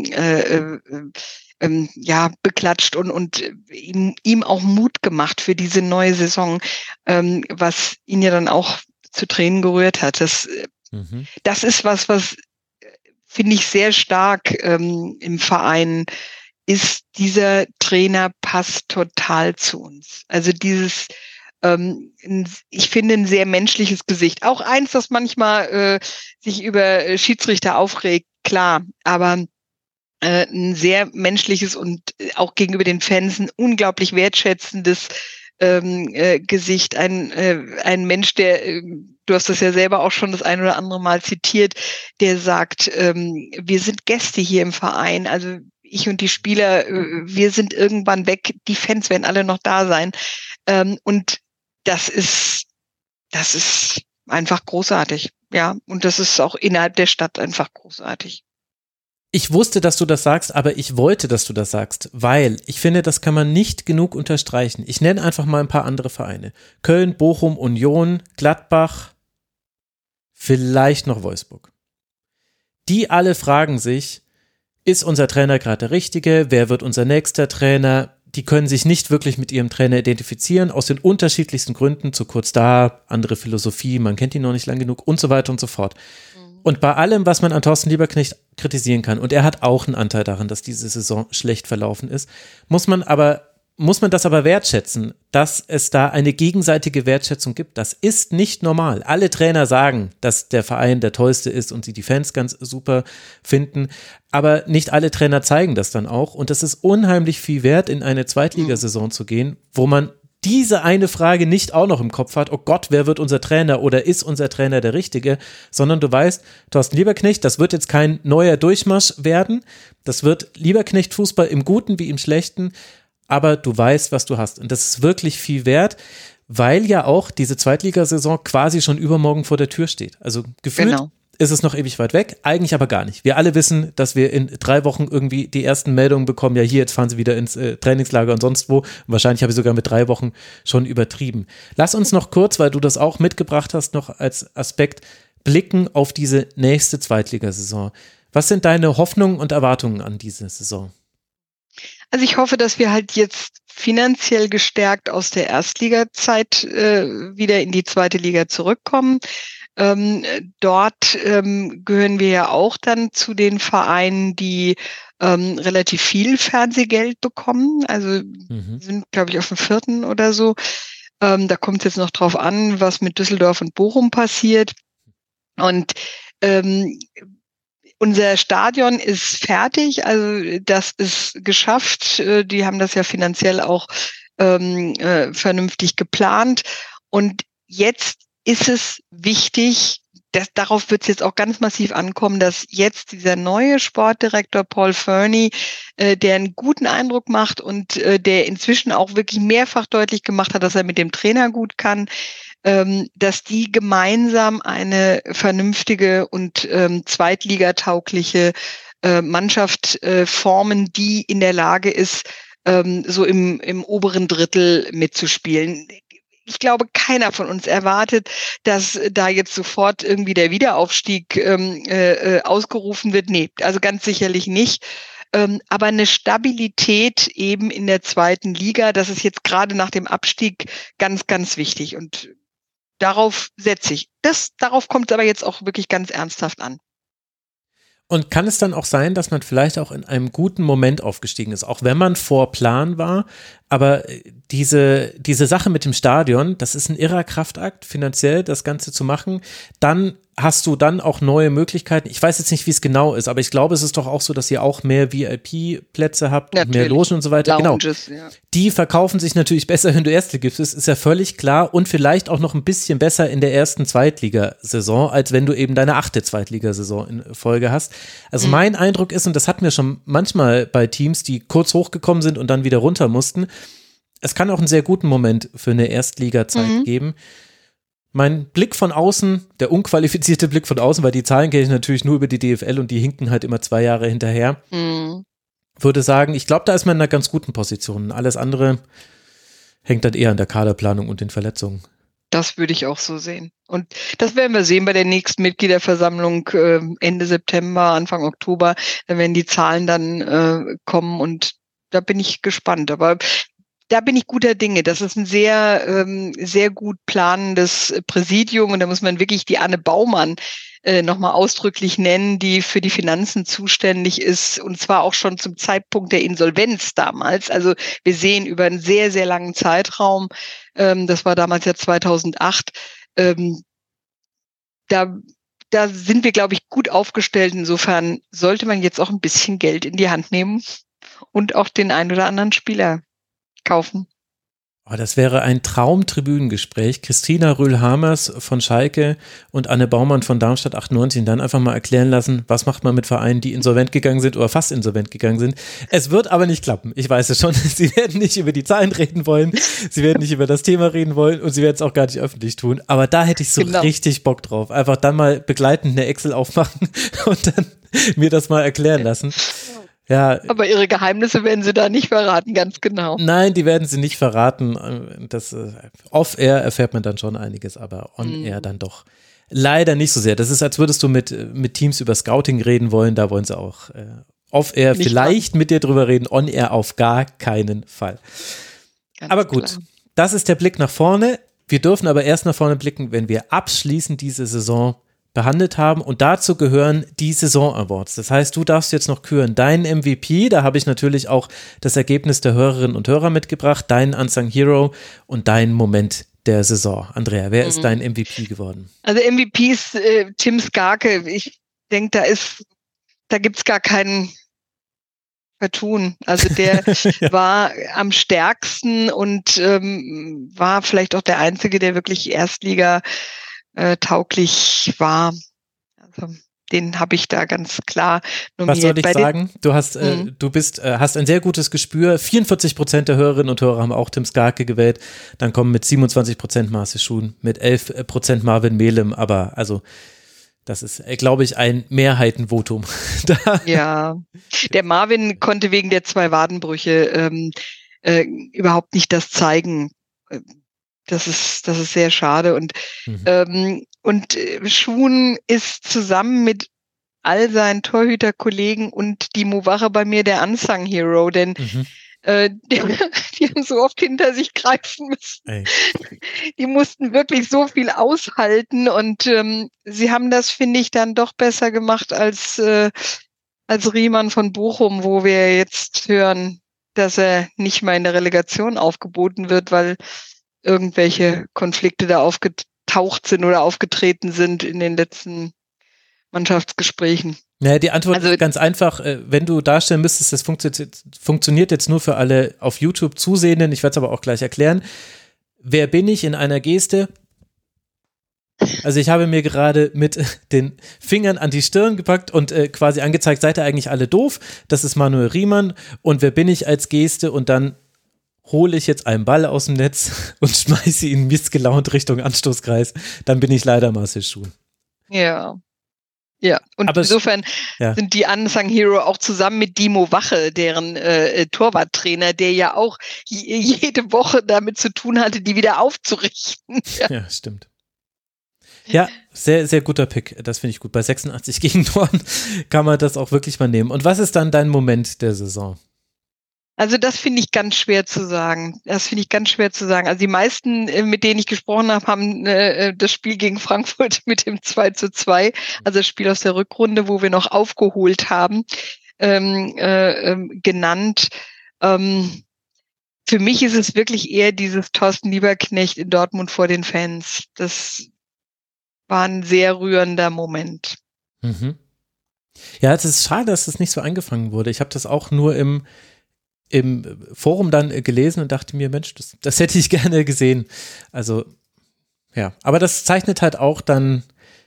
beklatscht und ihm auch Mut gemacht für diese neue Saison, was ihn ja dann auch zu Tränen gerührt hat. Das ist was finde ich sehr stark im Verein ist. Dieser Trainer passt total zu uns. Also dieses ich finde ein sehr menschliches Gesicht. Auch eins, das manchmal sich über Schiedsrichter aufregt, klar, aber ein sehr menschliches und auch gegenüber den Fans ein unglaublich wertschätzendes Gesicht. Ein Mensch, du hast das ja selber auch schon das ein oder andere Mal zitiert, der sagt, wir sind Gäste hier im Verein, also ich und die Spieler, wir sind irgendwann weg, die Fans werden alle noch da sein. Und das ist einfach großartig, ja. Und das ist auch innerhalb der Stadt einfach großartig. Ich wusste, dass du das sagst, aber ich wollte, dass du das sagst, weil ich finde, das kann man nicht genug unterstreichen. Ich nenne einfach mal ein paar andere Vereine. Köln, Bochum, Union, Gladbach, vielleicht noch Wolfsburg. Die alle fragen sich, ist unser Trainer gerade der Richtige? Wer wird unser nächster Trainer? Die können sich nicht wirklich mit ihrem Trainer identifizieren, aus den unterschiedlichsten Gründen, zu kurz da, andere Philosophie, man kennt ihn noch nicht lang genug und so weiter und so fort. Und bei allem, was man an Thorsten Lieberknecht kritisieren kann, und er hat auch einen Anteil daran, dass diese Saison schlecht verlaufen ist, muss man das aber wertschätzen, dass es da eine gegenseitige Wertschätzung gibt. Das ist nicht normal. Alle Trainer sagen, dass der Verein der tollste ist und sie die Fans ganz super finden, aber nicht alle Trainer zeigen das dann auch, und es ist unheimlich viel wert, in eine Zweitligasaison zu gehen, wo man diese eine Frage nicht auch noch im Kopf hat, oh Gott, wer wird unser Trainer oder ist unser Trainer der Richtige, sondern du weißt, Thorsten Lieberknecht, das wird jetzt kein neuer Durchmarsch werden, das wird Lieberknecht-Fußball im Guten wie im Schlechten, aber du weißt, was du hast. Und das ist wirklich viel wert, weil ja auch diese Zweitligasaison quasi schon übermorgen vor der Tür steht. Also gefühlt ist es noch ewig weit weg, eigentlich aber gar nicht. Wir alle wissen, dass wir in 3 Wochen irgendwie die ersten Meldungen bekommen, ja hier, jetzt fahren sie wieder ins Trainingslager und sonst wo. Und wahrscheinlich habe ich sogar mit 3 Wochen schon übertrieben. Lass uns noch kurz, weil du das auch mitgebracht hast, noch als Aspekt blicken auf diese nächste Zweitligasaison. Was sind deine Hoffnungen und Erwartungen an diese Saison? Also ich hoffe, dass wir halt jetzt finanziell gestärkt aus der Erstligazeit wieder in die zweite Liga zurückkommen. Dort gehören wir ja auch dann zu den Vereinen, die relativ viel Fernsehgeld bekommen. Also sind, glaube ich, auf dem 4. oder so. Da kommt es jetzt noch drauf an, was mit Düsseldorf und Bochum passiert. Und unser Stadion ist fertig, also das ist geschafft. Die haben das ja finanziell auch vernünftig geplant. Und jetzt ist es wichtig, darauf wird es jetzt auch ganz massiv ankommen, dass jetzt dieser neue Sportdirektor Paul Fernie, der einen guten Eindruck macht und der inzwischen auch wirklich mehrfach deutlich gemacht hat, dass er mit dem Trainer gut kann, dass die gemeinsam eine vernünftige und zweitligataugliche Mannschaft formen, die in der Lage ist, so im oberen Drittel mitzuspielen. Ich glaube, keiner von uns erwartet, dass da jetzt sofort irgendwie der Wiederaufstieg ausgerufen wird. Nee, also ganz sicherlich nicht. Aber eine Stabilität eben in der zweiten Liga, das ist jetzt gerade nach dem Abstieg ganz, ganz wichtig. Und darauf setze ich. Darauf kommt es aber jetzt auch wirklich ganz ernsthaft an. Und kann es dann auch sein, dass man vielleicht auch in einem guten Moment aufgestiegen ist, auch wenn man vor Plan war, aber diese Sache mit dem Stadion, das ist ein irrer Kraftakt, finanziell das Ganze zu machen, dann hast du dann auch neue Möglichkeiten. Ich weiß jetzt nicht, wie es genau ist, aber ich glaube, es ist doch auch so, dass ihr auch mehr VIP-Plätze habt und mehr Logen und so weiter. Lounges, genau. Ja. Die verkaufen sich natürlich besser, wenn du Erstligist bist, ist ja völlig klar, und vielleicht auch noch ein bisschen besser in der ersten Zweitligasaison, als wenn du eben deine 8. Zweitligasaison in Folge hast. Also mein Eindruck ist, und das hatten wir schon manchmal bei Teams, die kurz hochgekommen sind und dann wieder runter mussten, es kann auch einen sehr guten Moment für eine Erstliga-Zeit geben. Mein Blick von außen, der unqualifizierte Blick von außen, weil die Zahlen kenne ich natürlich nur über die DFL und die hinken halt immer 2 Jahre hinterher, würde sagen, ich glaube, da ist man in einer ganz guten Position. Alles andere hängt dann eher an der Kaderplanung und den Verletzungen. Das würde ich auch so sehen. Und das werden wir sehen bei der nächsten Mitgliederversammlung Ende September, Anfang Oktober. Da werden die Zahlen dann kommen und da bin ich gespannt. Aber da bin ich guter Dinge. Das ist ein sehr, sehr gut planendes Präsidium und da muss man wirklich die Anne Baumann nochmal ausdrücklich nennen, die für die Finanzen zuständig ist und zwar auch schon zum Zeitpunkt der Insolvenz damals. Also wir sehen über einen sehr, sehr langen Zeitraum, das war damals ja 2008, da sind wir, glaube ich, gut aufgestellt. Insofern sollte man jetzt auch ein bisschen Geld in die Hand nehmen und auch den ein oder anderen Spieler kaufen. Oh, das wäre ein Traum-Tribünengespräch. Christina Rühl-Hamers von Schalke und Anne Baumann von Darmstadt 98 und dann einfach mal erklären lassen, was macht man mit Vereinen, die insolvent gegangen sind oder fast insolvent gegangen sind. Es wird aber nicht klappen. Ich weiß es schon. Sie werden nicht über die Zahlen reden wollen. Sie werden nicht über das Thema reden wollen und sie werden es auch gar nicht öffentlich tun. Aber da hätte ich so richtig Bock drauf. Einfach dann mal begleitend eine Excel aufmachen und dann mir das mal erklären lassen. Ja. Aber ihre Geheimnisse werden sie da nicht verraten, ganz genau. Nein, die werden sie nicht verraten. Das off-air erfährt man dann schon einiges, aber on-air dann doch leider nicht so sehr. Das ist, als würdest du mit Teams über Scouting reden wollen, da wollen sie auch off-air vielleicht mit dir drüber reden, on-air auf gar keinen Fall. Ganz aber gut, klar. Das ist der Blick nach vorne. Wir dürfen aber erst nach vorne blicken, wenn wir abschließend diese Saison behandelt haben und dazu gehören die Saison Awards. Das heißt, du darfst jetzt noch küren deinen MVP, da habe ich natürlich auch das Ergebnis der Hörerinnen und Hörer mitgebracht, deinen Unsung Hero und deinen Moment der Saison. Andrea, wer ist dein MVP geworden? Also MVP ist Tim Skarke. Ich denke, da gibt's gar keinen Vertun. Also der Ja. war am stärksten und war vielleicht auch der Einzige, der wirklich Erstliga tauglich war. Also den habe ich da ganz klar nominiert. Was soll ich Bei sagen? Du hast, hast ein sehr gutes Gespür. 44% der Hörerinnen und Hörer haben auch Tim Skarke gewählt. Dann kommen mit 27% Marcel Schuhn, mit 11% Marvin Melem. Aber also, das ist, glaube ich, ein Mehrheitenvotum. Ja, der Marvin konnte wegen der 2 Wadenbrüche überhaupt nicht das zeigen. Das ist sehr schade. Und Schuhn ist zusammen mit all seinen Torhüterkollegen und Dimo Wache bei mir der Unsung Hero, denn die haben so oft hinter sich greifen müssen. Ey. Die mussten wirklich so viel aushalten und sie haben das, finde ich, dann doch besser gemacht als Riemann von Bochum, wo wir jetzt hören, dass er nicht mal in der Relegation aufgeboten wird, weil irgendwelche Konflikte da aufgetaucht sind oder aufgetreten sind in den letzten Mannschaftsgesprächen. Naja, die Antwort ist ganz einfach, wenn du darstellen müsstest, das funktioniert jetzt nur für alle auf YouTube Zusehenden, ich werde es aber auch gleich erklären. Wer bin ich in einer Geste? Also ich habe mir gerade mit den Fingern an die Stirn gepackt und quasi angezeigt, seid ihr eigentlich alle doof? Das ist Manuel Riemann und wer bin ich als Geste? Und dann hole ich jetzt einen Ball aus dem Netz und schmeiße ihn missgelaunt Richtung Anstoßkreis, dann bin ich leider Marcel Schuhn. Ja. Ja, und aber insofern sind die Unsung Hero auch zusammen mit Dimo Wache, deren Torwarttrainer, der ja auch jede Woche damit zu tun hatte, die wieder aufzurichten. Ja, stimmt. Ja, sehr, sehr guter Pick. Das finde ich gut. Bei 86 Gegentoren kann man das auch wirklich mal nehmen. Und was ist dann dein Moment der Saison? Also das finde ich ganz schwer zu sagen. Also die meisten, mit denen ich gesprochen habe, haben das Spiel gegen Frankfurt mit dem 2:2, also das Spiel aus der Rückrunde, wo wir noch aufgeholt haben, genannt. Für mich ist es wirklich eher dieses Thorsten Lieberknecht in Dortmund vor den Fans. Das war ein sehr rührender Moment. Mhm. Ja, es ist schade, dass das nicht so eingefangen wurde. Ich habe das auch nur im Forum dann gelesen und dachte mir, Mensch, das hätte ich gerne gesehen. Also, ja, aber das zeichnet halt auch dann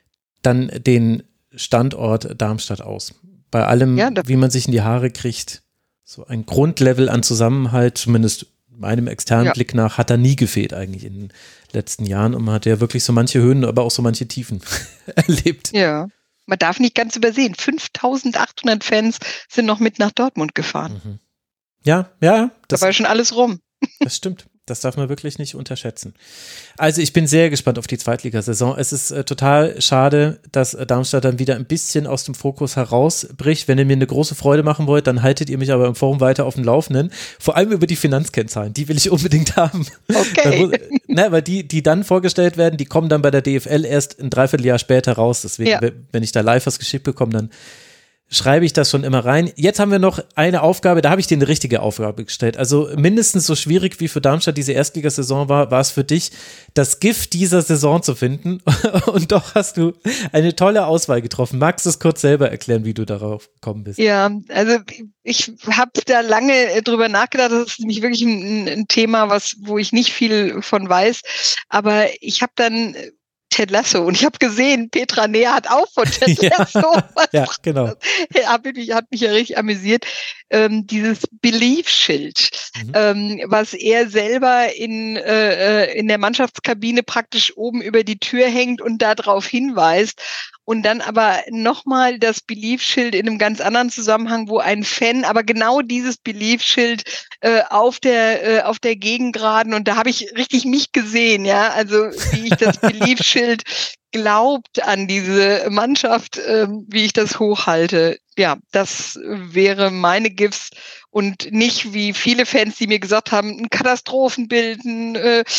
den Standort Darmstadt aus. Bei allem, wie man sich in die Haare kriegt, so ein Grundlevel an Zusammenhalt, zumindest meinem externen Blick nach, hat da nie gefehlt eigentlich in den letzten Jahren und man hat ja wirklich so manche Höhen, aber auch so manche Tiefen erlebt. Ja, man darf nicht ganz übersehen, 5.800 Fans sind noch mit nach Dortmund gefahren. Mhm. Ja. Da war schon alles rum. Das stimmt. Das darf man wirklich nicht unterschätzen. Also ich bin sehr gespannt auf die Zweitligasaison. Es ist total schade, dass Darmstadt dann wieder ein bisschen aus dem Fokus herausbricht. Wenn ihr mir eine große Freude machen wollt, dann haltet ihr mich aber im Forum weiter auf dem Laufenden. Vor allem über die Finanzkennzahlen. Die will ich unbedingt haben. Okay. Weil die dann vorgestellt werden, die kommen dann bei der DFL erst ein Dreivierteljahr später raus. Deswegen, wenn ich da live was geschickt bekomme, dann schreibe ich das schon immer rein. Jetzt haben wir noch eine Aufgabe, da habe ich dir eine richtige Aufgabe gestellt. Also mindestens so schwierig wie für Darmstadt diese Erstligasaison war es für dich, das Gift dieser Saison zu finden. Und doch hast du eine tolle Auswahl getroffen. Magst du es kurz selber erklären, wie du darauf gekommen bist? Ja, also ich habe da lange drüber nachgedacht. Das ist nämlich wirklich ein Thema, wo ich nicht viel von weiß. Aber ich habe dann Ted Lasso. Und ich habe gesehen, Petra Neher hat auch von Ted Lasso. Ja, genau. Hat mich ja richtig amüsiert. Dieses Belief-Schild, was er selber in der Mannschaftskabine praktisch oben über die Tür hängt und darauf hinweist. Und dann aber nochmal das Belief-Schild in einem ganz anderen Zusammenhang, wo ein Fan, aber genau dieses Belief-Schild auf der Gegengraden, und da habe ich richtig mich gesehen, ja, also wie ich das Belief-Schild glaubt an diese Mannschaft, wie ich das hochhalte. Ja, das wäre meine GIFs und nicht wie viele Fans, die mir gesagt haben, ein Katastrophenbild,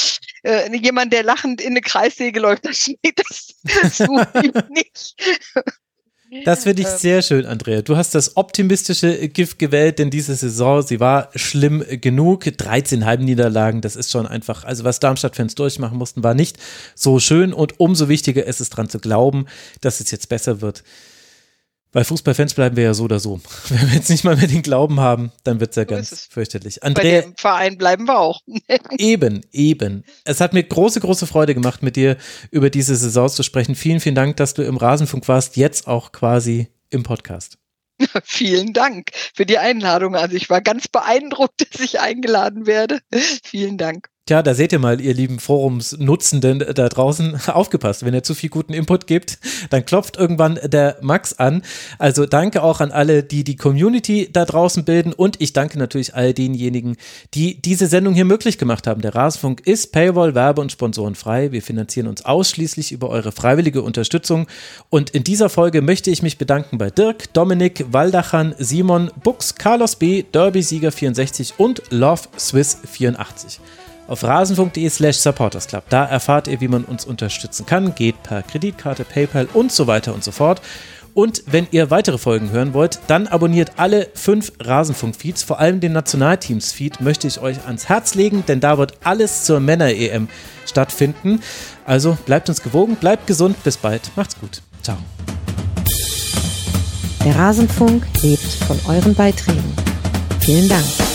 jemand, der lachend in eine Kreissäge läuft, das suche ich nicht. Das finde ich sehr schön, Andrea. Du hast das optimistische Gift gewählt, denn diese Saison, sie war schlimm genug. 13 Heimniederlagen, das ist schon einfach, also was Darmstadt-Fans durchmachen mussten, war nicht so schön und umso wichtiger ist es dran zu glauben, dass es jetzt besser wird. Weil Fußballfans bleiben wir ja so oder so. Wenn wir jetzt nicht mal mehr den Glauben haben, dann wird es ja ganz fürchterlich. Andrea, bei dem Verein bleiben wir auch. Eben. Es hat mir große Freude gemacht, mit dir über diese Saison zu sprechen. Vielen, vielen Dank, dass du im Rasenfunk warst, jetzt auch quasi im Podcast. Vielen Dank für die Einladung. Also ich war ganz beeindruckt, dass ich eingeladen werde. Vielen Dank. Tja, da seht ihr mal, ihr lieben Forumsnutzenden da draußen, aufgepasst, wenn ihr zu viel guten Input gebt, dann klopft irgendwann der Max an. Also danke auch an alle, die die Community da draußen bilden und ich danke natürlich all denjenigen, die diese Sendung hier möglich gemacht haben. Der Rasenfunk ist Paywall, Werbe- und Sponsorenfrei. Wir finanzieren uns ausschließlich über eure freiwillige Unterstützung und in dieser Folge möchte ich mich bedanken bei Dirk, Dominik, Waldachan, Simon, Bux, Carlos B., Derby-Sieger64 und Love Swiss 84. Auf rasenfunk.de/supportersclub. Da erfahrt ihr, wie man uns unterstützen kann. Geht per Kreditkarte, PayPal und so weiter und so fort. Und wenn ihr weitere Folgen hören wollt, dann abonniert alle 5 Rasenfunk-Feeds. Vor allem den Nationalteams-Feed möchte ich euch ans Herz legen, denn da wird alles zur Männer-EM stattfinden. Also bleibt uns gewogen, bleibt gesund, bis bald. Macht's gut. Ciao. Der Rasenfunk lebt von euren Beiträgen. Vielen Dank.